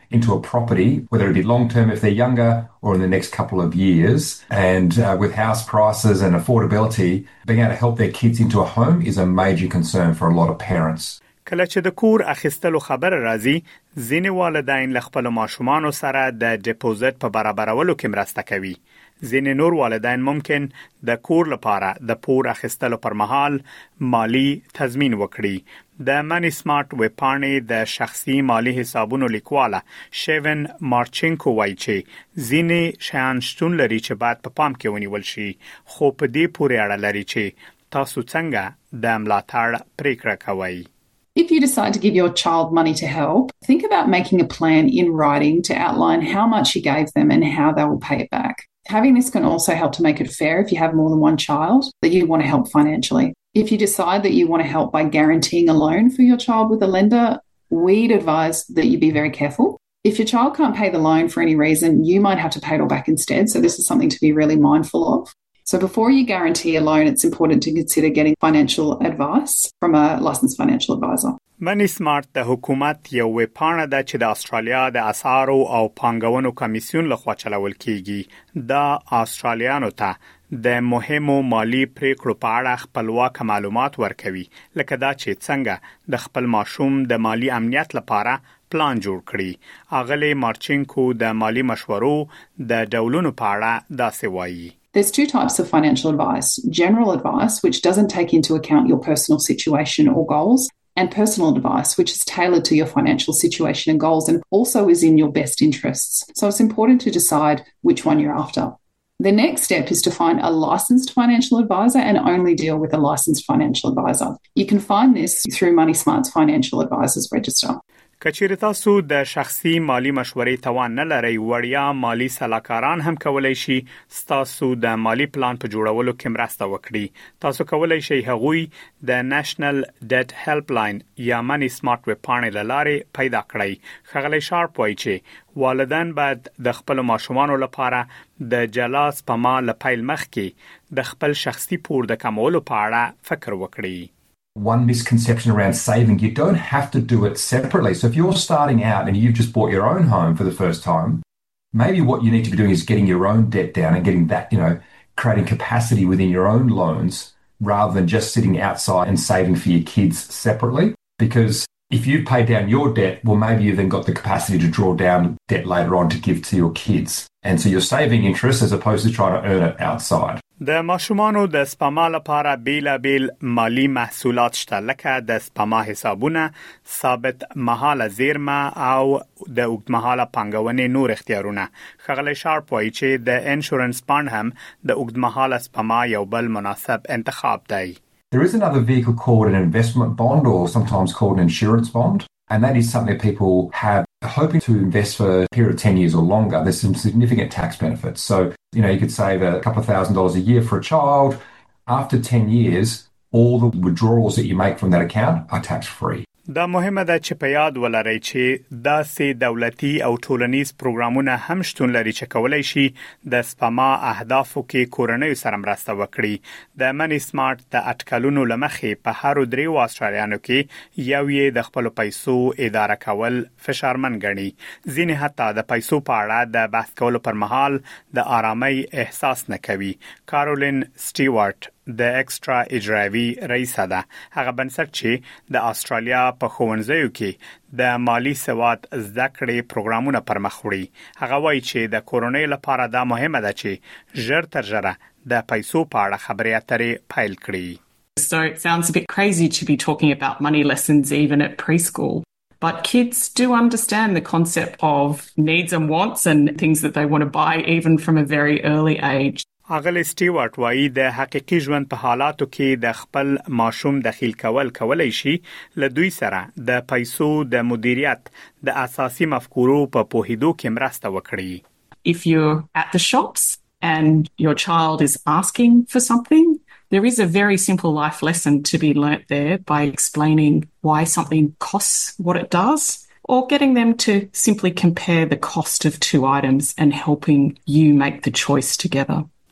into a property, whether it be long term if they're younger or in the next couple of years. And uh, with house prices and affordability, being able to help their kids into a home is a major concern for a lot of parents. کله چې د کور اخیستلو خبر راځي، ځینې والدین له خپل ماشومان سره د ډیپوزټ په برابرولو کې مرسته کوي. ځینې نور والدین ممکن د کور لپاره د پور اخیستلو پر مهال مالی تضمین وکړي. د منی سمارټ ویبپاڼې د شخصي مالی حسابونو لیکواله شیون مارچینکو وایي چې ځینې شیان شتون لري چې باید په پام کې ونیول شي، خو په دې پورې اړه لري چې تاسو څنګه د ملاتړ پریکړه کوئ. If you decide to give your child money to help, think about making a plan in writing to outline how much you gave them and how they will pay it back. Having this can also help to make it fair if you have more than one child that you want to help financially. If you decide that you want to help by guaranteeing a loan for your child with a lender, we'd advise that you be very careful. If your child can't pay the loan for any reason, you might have to pay it all back instead. So this is something to be really mindful of. So before you guarantee a loan, it's important to consider getting financial advice from a licensed financial advisor. منی سمارټ د حکومت یو ویبپاڼه ده چې د استرالیا د اسعارو او پانګونو کمیسیون لخوا چلول کیږي. دا استرالیانو ته د مهمو مالی پریکړو په اړه خپلواک معلومات ورکوي، لکه دا چې څنګه د خپل ماشوم د مالی امنیت لپاره پلان جوړ کړي. اغلی مارچینکو د مالی مشورو د ډولونو په اړه داسې وایي. There's two types of financial advice: general advice, which doesn't take into account your personal situation or goals, and personal advice, which is tailored to your financial situation and goals and also is in your best interests. So it's important to decide which one you're after. The next step is to find a licensed financial advisor and only deal with a licensed financial advisor. You can find this through Money Smart's Financial Advisors Register. کچېرې تاسو د شخصي مالی مشورې توان نه لرئ، وړیا مالی سلاکاران هم کولای شي ستاسو د مالی پلان په جوړولو کې مرسته وکړي. تاسو کولای شئ هغوی د نېشنل ډیټ هیلپ لاین یا منی سمارټ ویبپاڼې له لارې پیدا کړئ. ښاغلی شارپ وایي چې والدین باید د خپلو ماشومانو لپاره د جلا سپما له پیل مخکې د خپل شخصي پور د کمولو په اړه فکر وکړي. One misconception around saving, you don't have to do it separately. So if you're starting out and you've just bought your own home for the first time, maybe what you need to be doing is getting your own debt down and getting that, you know, creating capacity within your own loans rather than just sitting outside and saving for your kids separately. Because if you pay down your debt, well, maybe you've then got the capacity to draw down debt later on to give to your kids. And so you're saving interest as opposed to trying to earn it outside. د ماشومانو د سپما لپاره بیلابیل مالی محصولات شته، لکه د سپما حسابونه، ثابت مهاله زیرمه او د اوږدمهاله پانګونې نور اختیارونه. ښاغلی شارپ وایي چې د انشورنس فاند هم د اوږدمهاله سپما یو بل مناسب انتخاب دی. There is another vehicle called an investment bond, or sometimes called an insurance bond, and that is something people have hoping to invest for a period of ten years or longer. There's some significant tax benefits. So, you know, you could save a couple of thousand dollars a year for a child. After ten years, all the withdrawals that you make from that account are tax-free. دا مهمه ده چې په یاد ولرئ چې داسې دولتي او ټولنیز پروګرامونه هم شتون لري چې کولای شي د سپما اهدافو کې کورنۍ سره مرسته وکړي. د منی سمارټ د اټکلونو لمخې په هر دریو استرالیانو کې یو یې د خپل پیسو اداره کول فشارمن ګڼي. ځینې حتی د پیسو په اړه د بحث کولو پر مهال د آرامۍ احساس نه کوي. کارولین سټیوارټ د ایکسترا اجرایوي رئیسه ده. هغه بنسټ چې د استرالیا په ښوونځیو کې د مالی سواد زده کړې پروګرامونه پرمخ وړي. هغه وایي چې د کورنۍ لپاره دا مهمه ده چې ژر تر ژره د پیسو په اړه خبرې اترې پیل کړي. So it sounds a bit crazy to be talking about money lessons even at preschool. But kids do understand the concept of needs and wants and things that they want to buy even from a very early age. اغلی سټیوارټ وایي د حقیقي ژوند په حالاتو کې د خپل ماشوم دخیل کول کولای شي له دوی سره د پیسو د مدیریت د اساسي مفکورو په پوهیدو کې مرسته وکړي. If you're at the shops and your child is asking for something, there is a very simple life lesson to be learnt there by explaining why something costs what it does, or getting them to simply compare the cost of two items and helping you make the choice together.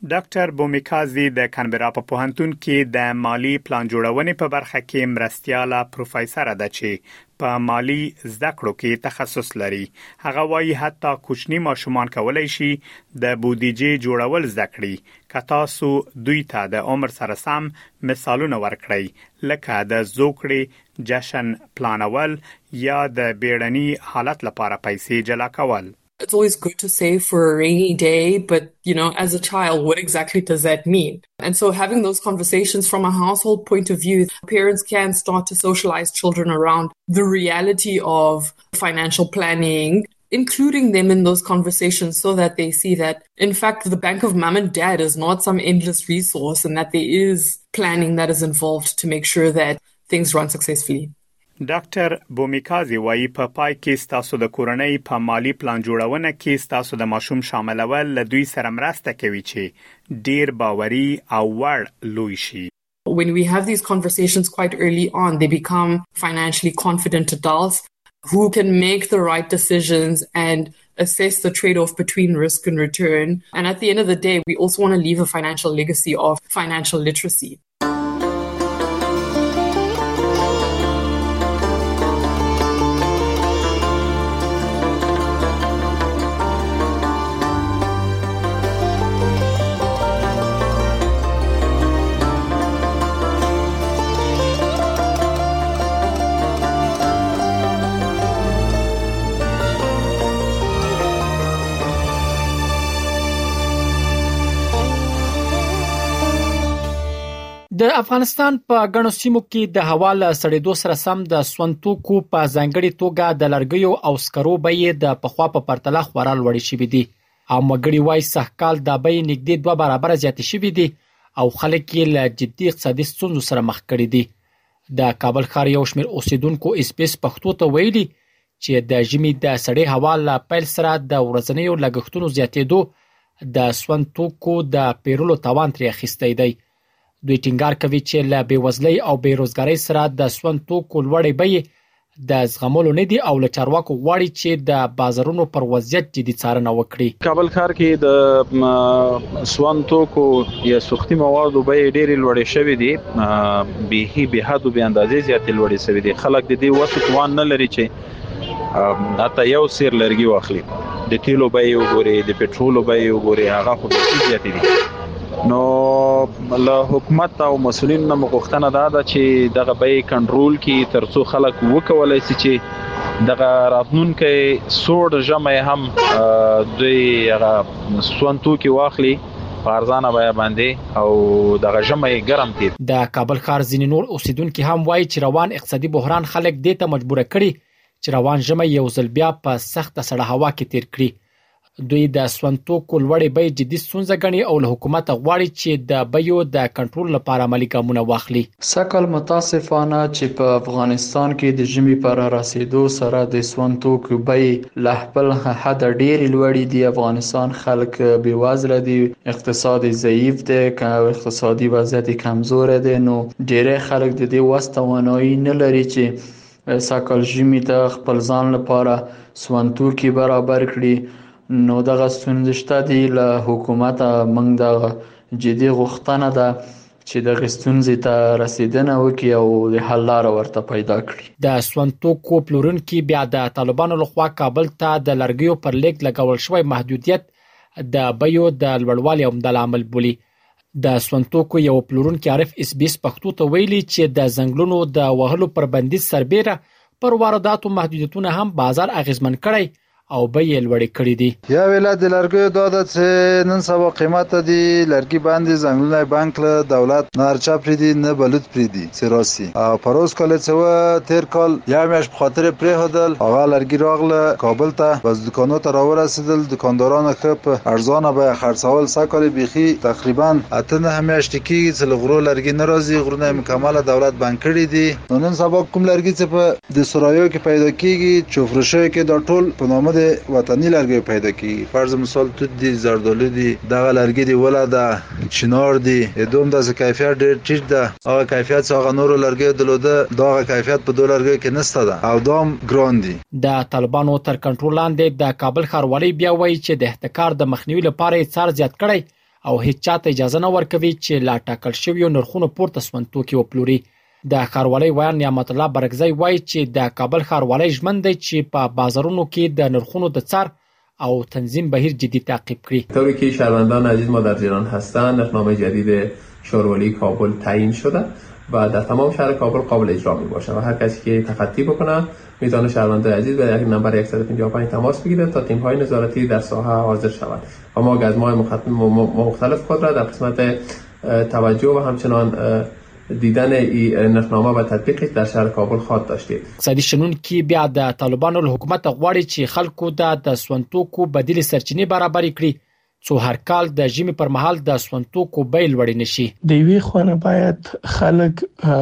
ډاکټر بومیکازي د کانبرا په پوهنتون کې د مالی پلان جوړونې په برخه کې مرستياله پروفیسور ده چې په مالی زده کړو کې تخصص لري. هغه وايي حتی کوچني ماشومان کولای شي د بودیجې جوړول زده کړي که تاسو دوی ته د عمر سره سم مثالونه ورکړئ لکه د زوکړې جشن پلانول یا د بیړني حالت لپاره پیسې جلا کول. It's always good to save for a rainy day, but, you know, as a child, what exactly does that mean? And so having those conversations from a household point of view, parents can start to socialize children around the reality of financial planning, including them in those conversations so that they see that, in fact, the bank of mom and dad is not some endless resource and that there is planning that is involved to make sure that things run successfully. ډاکټر بومیکازي وايي په پای کې ستاسو د کورنۍ په مالی پلان جوړونه کې ستاسو د ماشوم شاملول له دوی سره مرسته کوي چې ډیر باوري او وړ لوی شي. When we have these conversations quite early on, they become financially confident adults who can make the right decisions and assess the trade-off between risk and return. And at the end of the day, we also want to leave a financial legacy of financial literacy. د افغانستان په غنو سیمو کې د هوا له سړېدو سره سم د سونتوکو په ځانګړي توګه د لرګیو او سکرو بیې د پخوا په پرتله خورا لوړې شوې دي او مګړي وایي سهکال د بیې نږدې دوه برابره زیاتې شوې دي او خلک یې له جدي اقتصادي ستونزو سره مخ کړي دي. د کابل ښار یو شمېر اوسیدونکو اسپیس پښتو ته ویلي چې د ژمي د سړې هوا له پیل سره د ورځنیو لګښتونو زیاتېدو د سونتوکو د پیرولو توان ترې اخیستی دی. دوی ټینګار کوي چې له بېوزلۍ او بېروزګارۍ سره د سونتوکو لوړې بیې د زغملو نه دي او له چارواکو غواړي چې د بازارونو پر وضعیت جدي څارنه وکړي. کابل ښار کې د سونتوکو یا سوختي موادو بیې ډېرې لوړې شوې دي، بېخي بې حد او بې اندازې زیاتې لوړې شوې دي. خلک د دې وس توان نه لري چې حتی یو سیر لرګي واخلي. د تیلو بیې وګوري، د پټرولو بیې وګوري، هغه خو ډېرې زیاتې دي. نو له حکومت او مسؤلین نه مغوښتنه دا ده چې دغه بیې کنټرول کړي ترڅو خلک وکولای شي چې دغه راتلونکي سوړ ژمی هم دوی هغه سونتوکي واخلي په ارزانه بیه باندې او دغه ژمی ګرم تیر. د کابل ښار ځینې نور اوسیدونکي هم وایي چې روان اقتصادي بحران خلک دې ته مجبوره کړي چې روان ژمی یو ځل بیا په سخته سړه هوا کې تیر کړي. دوی د سونتوکو لوړې بیې جدي ستونزه ګڼي او له حکومته غواړي چې د بیو د کنټرول لپاره عملي ګامونه واخلي. سږکال متاسفانه چې په افغانستان کې د ژمي پر رسیدو سره د سونتوکو بیې له خپل حده ډېرې لوړې دي. افغانستان خلک بېوزله دي، اقتصاد ضعیف دی، اقتصادي وضعیت کمزوره دی، نو ډېری خلک د دې وس توانایي نه لري چې سږکال ژمي ته خپل ځان لپاره سونتوکي برابر کړي. نو دغه ستونزې شته دي. له حکومته موږ دغه جدي غوښتنه ده چې دغه ستونزې ته رسیدنه وکړي او د حل لاره ورته پیدا کړي. د سونتوکو پلورونکي بیا د طالبانو لخوا کابل ته د لرګیو پر لیږد لګول شوی محدودیت د بیو د لوړوالي عمده لامل بولي. د سونتوکو یو پلورونکي عارف اسبیس پښتو ته ویلي چې د ځنګلونو د وهلو پر بندیز سربیره پر وارداتو محدودیتونه هم بازار اغیزمن کړی او بیې لوړې کړې دي. یا ویلا د لرګیو دا ده چې نن سبا قیمت دي لرګي باندې ځنګلونه بانک له دولت نارچا پرې دي نه بلوت پرې دي سیراسي او پروس کال څو تیر کال یا مېش په خاطر پرې هدل هغه لرګي راغله کابل ته بس دکانو ته راورسېدل. دکاندارانو په ارزانه به خرڅول سکل بيخي تقریبا اته نه همیشت کېږي چې لغرو لرګي ناراضي غرونه مکمله دولت بانک کړی دي. نن سبا کوم لرګي چې په د سرایو کې پیدا کیږي چوفرشه کې دا ټول په نامه د وطني لرګي پیدا کیږي. فرض مثال توت دي، زردالو دي، دغه لرګي دی ولا د چنار دي، دوم د کیفیت ډېر ټیټ ده. هغه کیفیت څنګه نور لرګي دلوده دغه کیفیت په دوه لرګي کې نشته ده او دام ګران دي. د طالبانو تر کنټرول لاندې د کابل ښاروالۍ بیا وایي چې د احتکار د مخنیوي لپاره یې څار زیات کړی او هیڅ چاته اجازه نه ورکوي چې لا ټاکل شویو نرخونو پورته سون توکي وپلوري. د ښاروالۍ ویان نعمت الله برګزی وایي چې د کابل ښاروالۍ ژمن دی چې په بازارونو کې د نرخونو د څار او تنظیم بهیر جدی تعقیب کړي. طوری که شهروندان عزیز ما در جریان هستند، نرخنامه جدید شهرولی کابل تعیین شده و در تمام شهر کابل قابل اجرا می باشه و هر کسی که تخطی بکنه میتونه شهروندان عزیز به یک نمبر صد و پنجاه و پنج تماس بگیره تا تیم های نظارتی در ساحه حاضر شود و ما گزمه‌های مختلف خود را در قسمت توجه و همچنان دیدن این نرخنامه و تطبیقش در شهر کابل خواهد داشتید. اقتصادي شنونکي بیا د طالبانو له حکومت غواړي چې خلکو د د سونتوکو بدیل سرچینې برابر کړي څو هر کال د ژمي پر مهال د سونتوکو بیل وړي نشي. د وی خونه باید خلک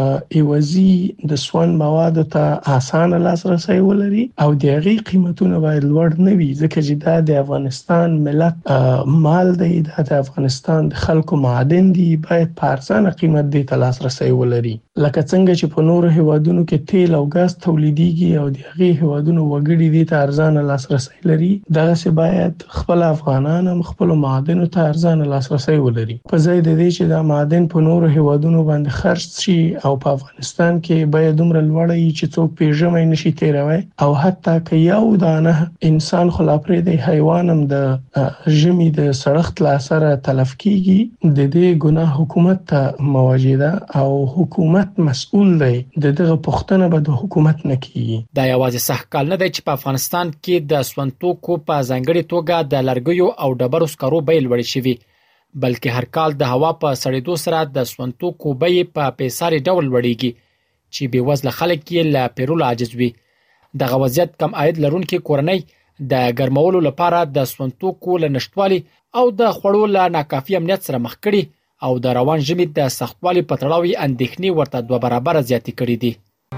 ایوازي د سون مواد ته اسانه لاسرسي ولري او د غي قیمتونه باید لوړ نه وي ځکه چې دا د افغانستان ملت مال دی، د افغانستان د خلکو معدن دی، باید په ارزانه قیمت دی ته لاسرسي ولري. لکه څنګه چې په نورو هیوادونو کې تیل او غاز تولیديږي او د غي هیوادونو وګړي دي ته ارزانه لاسرسي لري، دغه څه باید خپل افغانان هم خپل معادن ته ارزانه لاسرسي ولري. په ځای د دې چې د معادن په نورو هیوادونو باندې خرڅ شي او په افغانستان کې باید دومره لوړ وي چې څوک پیژمې نشي تیروي او حتی که یو دانه انسان خلاپرې د حیوان هم د ژمي د سړښت له اثره تلف کیږي، د دې ګناه حکومت ته مواجه ده او حکومت مسؤل دی. د دغه پښتنه به د حکومت نه کیږي. دا یوازې صح کال نه دی چې په افغانستان کې د سونتوکو په ځانګړي توګه د لرګیو او ډبرو سکرو بیل وړي شوی، بلکې هر کال د هوا په سړېدو سره د سونتوکو بیې په پیساري ډول وړيږي چې بې وزله خلک یې له پیرولو عاجز وي. دغه وضعیت کم عاید لرونکي کورنۍ د ګرمولو لپاره د سونتوکو له نشټوالي او د خوړو له ناکافي امنیت سره مخ کړي او د روان ژمي د سختوالي په تړاو یې اندېښنې ورته دوه برابره زیاتې کړي دي.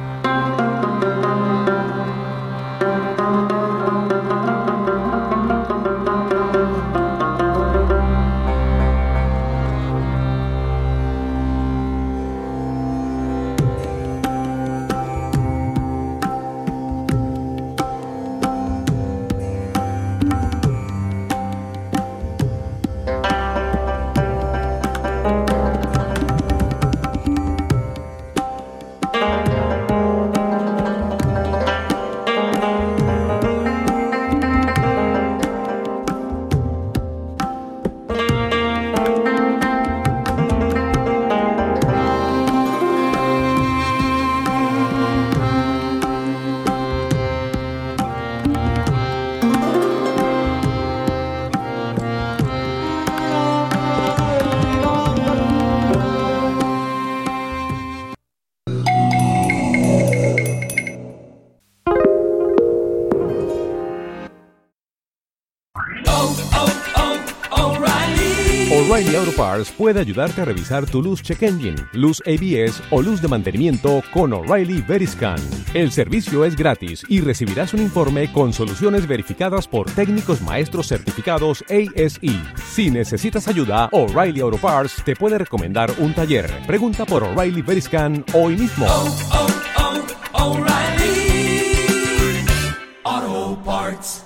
O'Reilly Auto Parts puede ayudarte a revisar tu luz check engine, luz A B S o luz de mantenimiento con O'Reilly Veriscan. El servicio es gratis y recibirás un informe con soluciones verificadas por técnicos maestros certificados A S E. Si necesitas ayuda, O'Reilly Auto Parts te puede recomendar un taller. Pregunta por O'Reilly Veriscan hoy mismo. Oh, oh, oh, O'Reilly Auto Parts.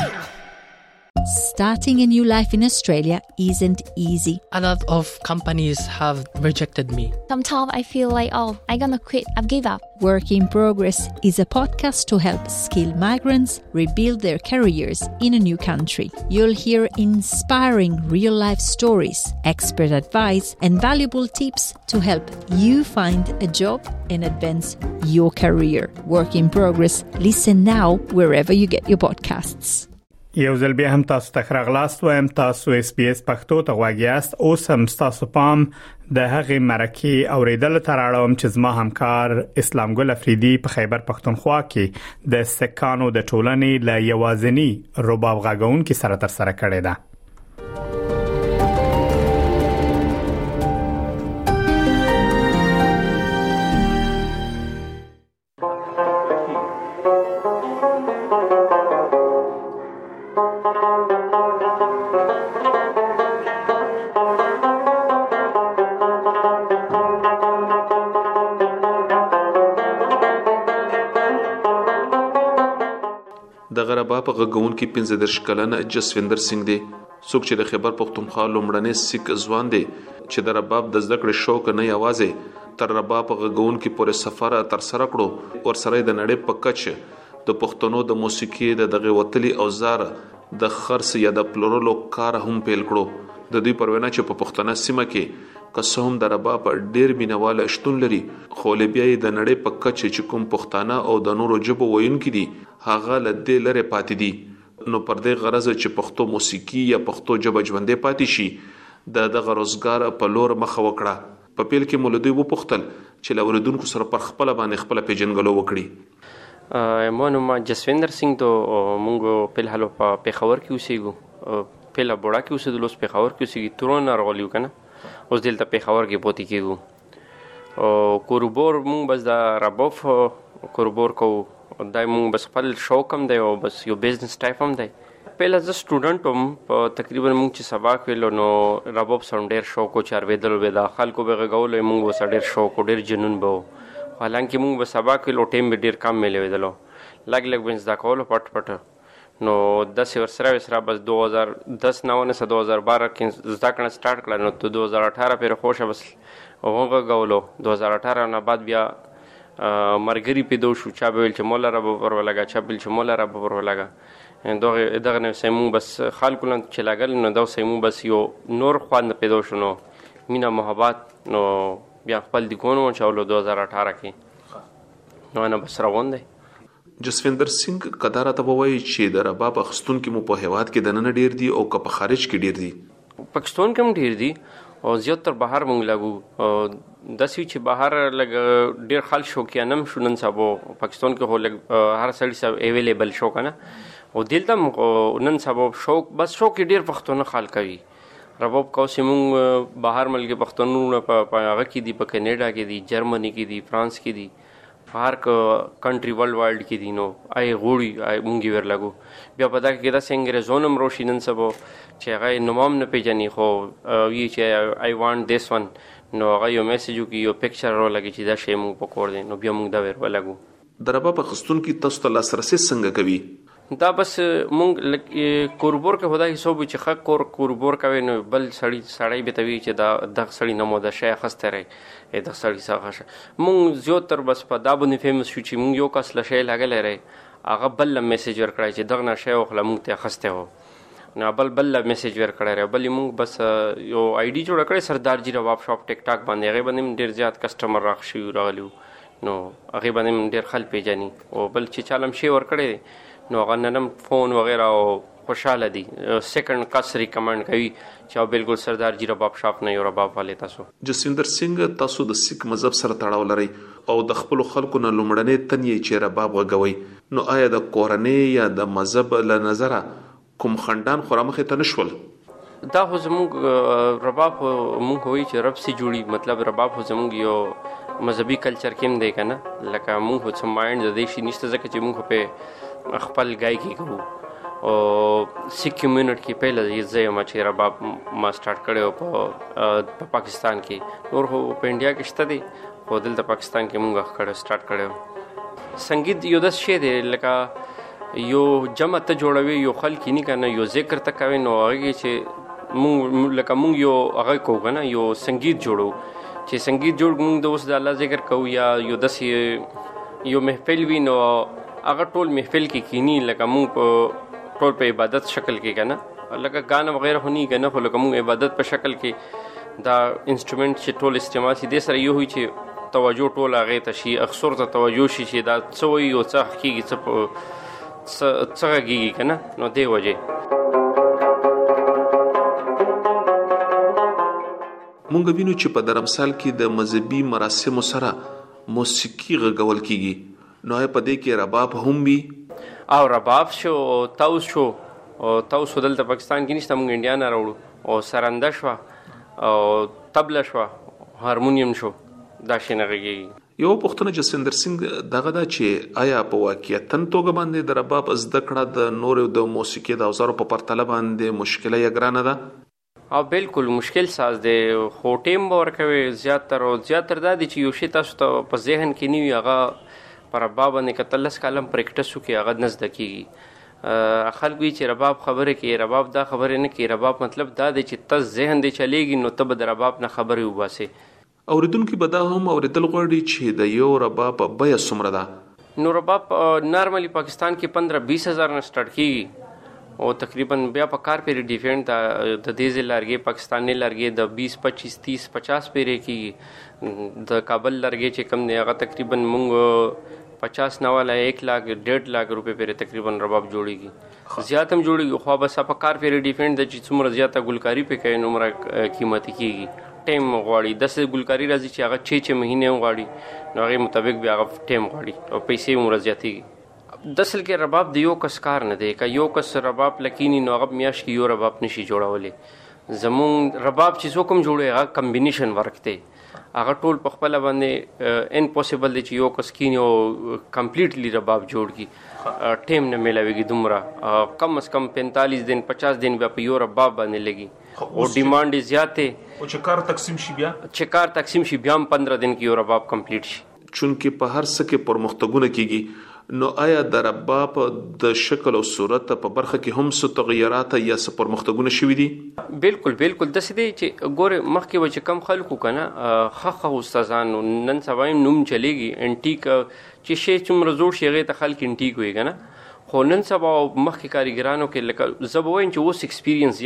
Starting a new life in Australia isn't easy. A lot of companies have rejected me. Sometimes I feel like, oh, I'm gonna quit, I've given up. Work in Progress is a podcast to help skilled migrants rebuild their careers in a new country. You'll hear inspiring real-life stories, expert advice, and valuable tips to help you find a job and advance your career. Work in Progress. Listen now wherever you get your podcasts. یو ځل بیا هم تاسو ته راغلاست وایم. تاسو اس بي اس پښتو ته غواړئ. اوس هم تاسو پام د هغې مرکې اوریدل تر اړوم چې زما همکار اسلام ګل افریدي په خیبر پښتونخوا کې د سکانو د ټولنې له یوازنی رباب غاګون کې سره تر سره کړی ده. د غربا په غږون کې پنځه درش کلنه جسویندر سنگ دی څوک چې د خیبر پختونخوا لومړنی سیک ځوان دی چې د رباب د زده کړې شوق نه یوازې تر رباب غږون کې پورې سفر تر سره کړو ورسره د نړۍ په کچ د پښتنو د موسیقي د دغه وتلي اوزار د خرڅ یا د پلورلو کار هم پیل کړو د دوی پروینه چې په پښتنه سیمه کې قسم د رباب ډیر بینواله شتون لري خو لبیا د نړۍ په کچ چې کوم پښتانه او د نورو ژبو ویونکي دي هغه له دې لره پاتې دي نو پر دې غرض چې پښتو موسیقي یا پښتو ژبه ژوندې پاتې شي د دغه روزګار په لور مخ وکړه په پیل کې مولدوی وو پختل چې لاوردونکو سره پر خپل باندې خپل پیجنګلو وکړي مونږ ما جسویندر سنگ ته مونږ په حالو په پیښور کې اوسېګو په لا بوډا کې اوسېدل اوس پیښور کې اوسېږي تورون راغلیو کنه اوس دلته پیښور کې پوتې کېږو او کوربور مونږ بس دا ربوف کوربور کو دای مونږ بس خپل شوق هم دی او بس یو بزنس ټایپ هم دی پهله ز سټوډنټ هم په تقریبا مونږ چې سبق ویلو نو ربوب سم ډیر شوق او چارویدل به د خلکو به غول مونږ وس ډیر شوق ډیر جنون به حالانکه مونږ به سبق ویلو ټیم به ډیر کم ملویدلو لګ لګ بنز دا کول پټ پټ نو دس ورسره ورسره بس دو هزار دس نو نه دو هزار بارہ کې زده کړه سٹارټ کړل نو دو هزار اٹھارہ پیر خوشه بس هغه غولو دو هزار اٹھارہ نه بعد بیا مرګری پیدو شو چا به چې مولا رب پر ولګه چا بل چې مولا رب پر ولګه دغه دغه نه سیمو بس خلکو لن چې لاګل نو دا سیمو بس یو نور خوان پیدا شونو مینا محبت نو بیا خپل دی کونو چاولو دو هزار اٹھارہ کې نو انا بس روان دی جسویندر سنگ قدار ته وایي چې د رباب خستون کې مو په هواد کې د نن ډیر دی او که په خارج کې ډیر دی پاکستان کې هم ډیر دی او زیاتره بهر مونږ لاګو داسې چې بهر لګ ډیر خلک شو کې نم شونن صاحب پاکستان کې هو لګ هر سړی صاحب اویلیبل شو کنه او دلته نن سبب شوق بس شوق ډیر پښتون خلک کوي رباب کو سیمون بهر ملک پښتونونو په هغه کې دی په کینیډا کې دی جرمني کې دی فرانس کې دی هر کنټری ورلد وایډ کې دی نو آی غوړي آی مونږ ور لګو بیا پتا کې دا څنګه زونم روشینن سبو چې هغه نومام نه پیژني خو وی چې آی وانټ دیس ون نو هغه یو میسج کی یو پکچر را لګی چې دا شی مونږ پکور دی نو بیا مونږ دا ور ولګو د رباب خستون کې تاسو ته لاسرسي څنګه کوي دا بس مونږ کوربور کې خدای حساب چې خک کور کوربور کوي نو بل سړی سړی به توی چې دا د سړی نمو د شیخ خستره ای د سړی څخه مونږ زیات تر بس په دا باندې فیمس شو چې مونږ یو کس لشي لګل لري هغه بل میسج ور کړی چې دغه نشه خو مونږ ته خسته و نو بل بل میسج ور کړی بل مونږ بس یو آی ډی جوړ کړی سردار جی رباب شاپ ټیک ټاک باندې هغه باندې ډیر زیات کسٹمر راخشي راغلو نو هغه باندې ډیر خل پیژني او بل چې چالم شي ور کړی نو هغه نن فون وغیرہ او خوشاله دي سیکنډ کس ریکمند کوي چې بالکل سردار جی رباب شاپ نه یو رباب والے تاسو جسویندر سنگ تاسو د سیک مذهب سره تړاو لري او د خپل خلکو نه لومړنې تنې چې رباب وغوي نو آیا د کورنۍ یا د مذهب له نظره کوم خندان خورمخه ته نشول دا خو زموږ رباب مونږ وایي چې رب سي جوړي مطلب رباب خو زموږ یو مذهبي کلچر کې هم دی کنه لکه مونږ څه مایند د دې شي نشته ځکه چې مونږ په خپل گای کې کوو او سیک کمیونټ کې پهله یې ځای ما چې رباب ما سٹارټ کړو په پاکستان کې نور هو په انډیا کې شته دي او دلته پاکستان کې مونږ کړو سٹارټ کړو سنگیت یو د شی دی لکه یو جمع ته جوړوي یو خلک نه کنه یو ذکر ته کوي نو هغه چې مونږ لکه مونږ یو هغه کوو کنه یو سنگیت جوړو چې سنگیت جوړ مونږ د اوس د الله ذکر کوو یا یو داس یو محفل وی نو هغه ټول محفل کې کینی لکه مونږ ټول په عبادت شکل کې کنه لکه غانا وغیرہ هني کنه خو لکه مونږ عبادت په شکل کې دا انسټرومنت چې ټول استعمال شي د سره یو وي چې توجه ټول هغه ته شي اکثر ته توجه شي چې دا څه وي او څه حقيقي څه څه کېږي کنه نو دی وجه مونږ وینو چې په درمسال کې د مذهبي مراسمو سره موسیقي غږول کیږي نو په دې کې رباب هم وي او رباب شو تاوس شو او تاوس دلته پاکستان کې نشته مونږ انډیا نه راوړو او سرنده شو او طبله شو هارمونیم شو دا شي نه غږیږي یو پښتون جسویندر سنگ دغه دا چې آیا په واقعیتن توګه باندې د رباب زده کړه د نور د موسیقي د اوزارو په پرتله باندې مشکله یا ګرانه ده او بالکل مشکل ساز دی خو ټیم ورکوي زیاتره او زیاتره د دې چې یو شی تاسو ته په ذهن کې نیوي هغه پر بابا نه کتلس کلم پریکټس وکي هغه نزد کیږي خلکو چې رباب خبره کې رباب دا خبره نه کې رباب مطلب دا دی چې تاسو ذهن دې چلےږي نو ته به د رباب نه خبرې وباسې. اوریدونکو به دا هم اوریدل غواړي چې د یو رباب بیه څومره ده؟ نو رباب نارملی پاکستان کې پندرہ بیس هزار نه سٹارټ کیږي او تقریبا بیا په کار پیری ډیفرنٹ د دې لارګي پاکستاني لارګي د بیس پچیس تیس پچاس پیری کیږي. د کابل لارګي چې کم دی هغه تقریبا مونږ پچاس نواله ایک لاکھ ډیڑھ لاکھ روپے پیره تقریبا رباب جوړیږي. زیات هم جوړیږي خو بس په کار پیری ډیفرنٹ د چې څومره زیاته ګلکاری په کوي نو مره قیمتي کیږي. ټیم غواړي داسې ګلکاری راځي چې هغه چھ چھ مهینه غواړي نو هغه مطابق بیا هغه ټیم غواړي او پیسې مره زیاتېږي. دسل کې رباب د یو کس کار نه دی که یو کس رباب لکینی نو هغه میاش کې یو رباب نشي جوړولی. زمون رباب چې څوک هم جوړي هغه کمبینیشن ورک دی هغه ټول په خپل باندې ان پوسیبل دی چې یو کس کینی او کمپلیټلی رباب جوړ کی ټیم نه ملاويږي دومره کم از کم پینتالیس دن پچاس دن بیا په یو رباب باندې لګي او ډیمانډ زیاته او چې کار تقسیم شي بیا چې کار تقسیم شي بیا هم پندرہ دن کې یو رباب کمپلیټ شي. چونکه په هر څه کې پرمختګونه کیږي نو آیا د رباب د شکل او صورت په برخه کې هم څه تغیرات یا څه پرمختګونه شوي دي؟ بالکل بالکل د سې دي چې ګوره مخکې و چې کم خلکو کنه خخه استادانو نن سبا نوم چلیږي انټیک چې شی څومره زوړ شي غي ته خلک انټیک وي کنه خو نن سبا مخکې کاریګرانو کې لکه زبوین چې اوس ایکسپیرینس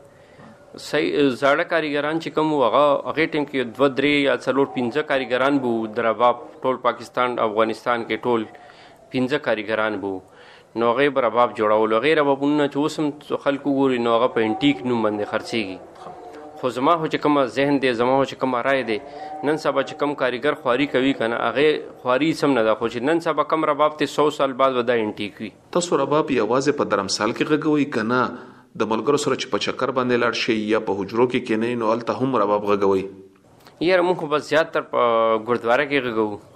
زیاته صحیح زاړه کاریګران چې کوم هغه هغه ټیم کې دوه درې یا څلور پنځه کاریګران بو د رباب ټول پاکستان افغانستان کې ټول پنځه کاریګران بو نو هغه به رباب جوړول غیر ربابونه چې اوسم خلکو ګوري نو هغه په انټیک نوم باندې خرڅيږي. خو زما هو چې کوم ذهن دی زما هو چې کوم رائے دی نن سبا چې کوم کاریګر خواري کوي کنه هغه خواري سم نه ده خو چې نن سبا کم رباب ته سو سال بعد ودا انټیک وي. تاسو رباب یوازې په درمسال کې غږوي کنه د ملګرو سره چې په چکر باندې لاړ شي یا په حجرو کې کینې نو الته هم رباب غږوي؟ یاره موږ بس زیات تر په ګردواره کې غږو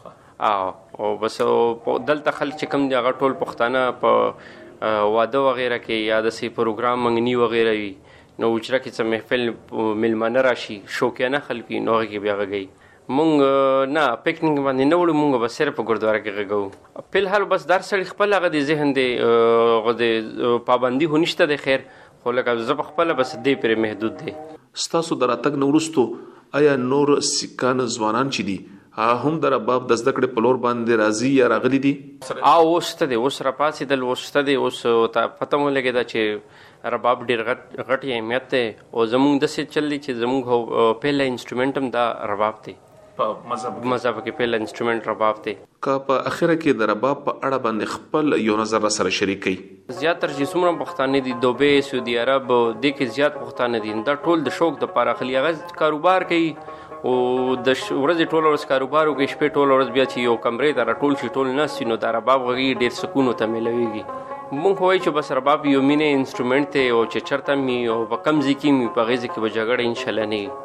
او بس دلته خلک چې کم دی هغه ټول پښتانه په واده وغیره کې یا د سي پروګرام منګنی وغیره وي نو وچره کې څه محفل ملمانه راشي شوکیانه خلک نو هغه بیا غږي. مونږ نه پکنیک باندې نه وړو مونږ بس صرف په ګردواره کې غږو. په الحال بس در سړي خپل هغه د ذهن دی هغه د پابندي هونشته د خیر خو لکه زه خپل بس دې پر محدود دی. ستاسو دراتګ نو ورستو آیا نور سکان ځوانان چې دي هم د رباب د زده کړې په لور باندې راځي یا راغلي دي؟ او اوس ته دی اوس را پاسېدل اوس ته دی اوس ته پته مو لګېده چې رباب ډېر غټ غټ اهمیت دی او زمونږ داسې چل دی چې زمونږ پهله انسټرومنټ هم دا رباب دی په مذهب مذهب کې پهله انسټرومنټ رباب دی. که په اخره کې د رباب په اړه باندې خپل یو نظر سره شریک کړي؟ زیاتره چې څومره پښتانه دي دوبۍ سعودي عرب دې کې زیات پښتانه دي دا ټول د شوق د پاره خلی هغه کاروبار کوي او د ورځې ټول ورځ کاروبار او کې شپې ټول ورځ بیا چې یو کمرې ته راټول شي ټول نه سينو دا رباب غږی ډېر سکون ته ملويږي. مونږ وایو چې بس رباب یو مینه انسټرومنټ ته او چې چرته می او په کم ځکه می په غیزه کې به جګړه ان شاء الله نه.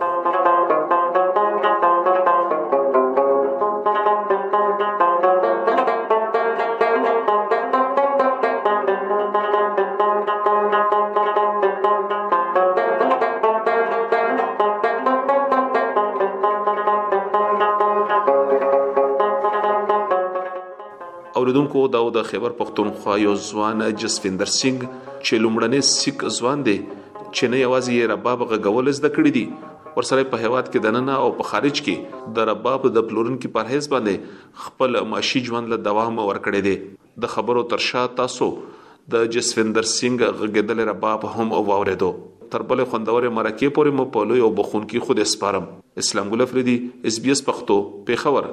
اوریدونکو دا د خیبر پختونخوا یو ځوان جسویندر سنگ چې لومړنی سیک ځوان دی چې نه یوازې یې رباب غږول زده کړی دي ورسره په هیواد کې دننه او په خارج کې د رباب د پلورونکو پرهیز باندې خپل معاشي ژوند له دوام ورکړی دی. د خبرو ترشا تاسو د جسویندر سنگ غږدل رباب هم واوریدو. تر بل خوندور مرکه پورې مو په لوی او بخونکی خود اسپارم. اسلام ګل افریدي اس بي اس پښتو پیښور.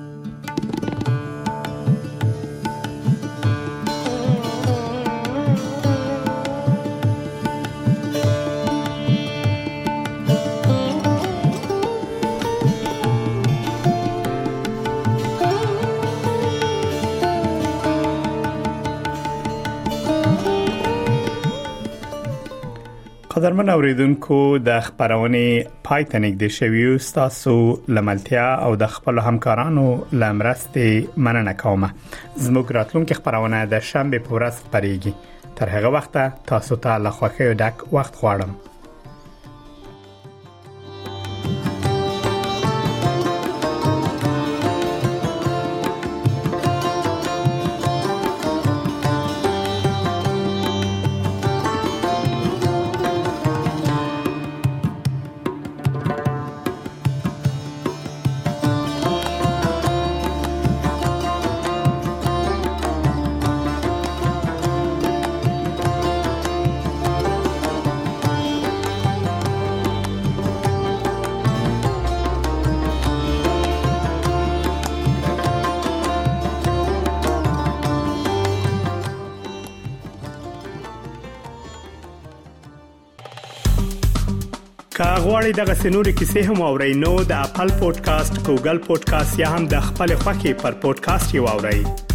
قدرمن اوریدونکو د خبرونه پای ته نږدې شوی تاسو لملتیا او د خپل همکارانو لمرستې مننه کوم. زموږ راتلونکي خبرونه د شنبه په ورځ خبريږي. تر هغه وخت تاسو ته له خوښیو ډک وخت غواړم. که غواړئ دغه سنوري کیسې هم اورئ نو د اپل پودکاسټ، ګوګل پودکاسټ یا هم د خپل خوښې پر پودکاسټ یو اورئ.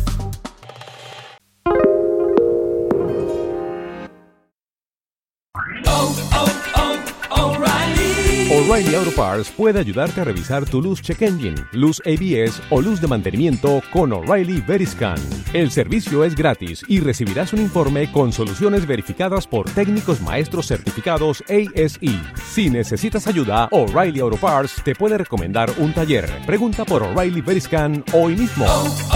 O'Reilly Auto Parts puede ayudarte a revisar tu luz check engine, luz A B S o luz de mantenimiento con O'Reilly Veriscan. El servicio es gratis y recibirás un informe con soluciones verificadas por técnicos maestros certificados A S E. Si necesitas ayuda, O'Reilly Auto Parts te puede recomendar un taller. Pregunta por O'Reilly Veriscan hoy mismo. Oh, oh.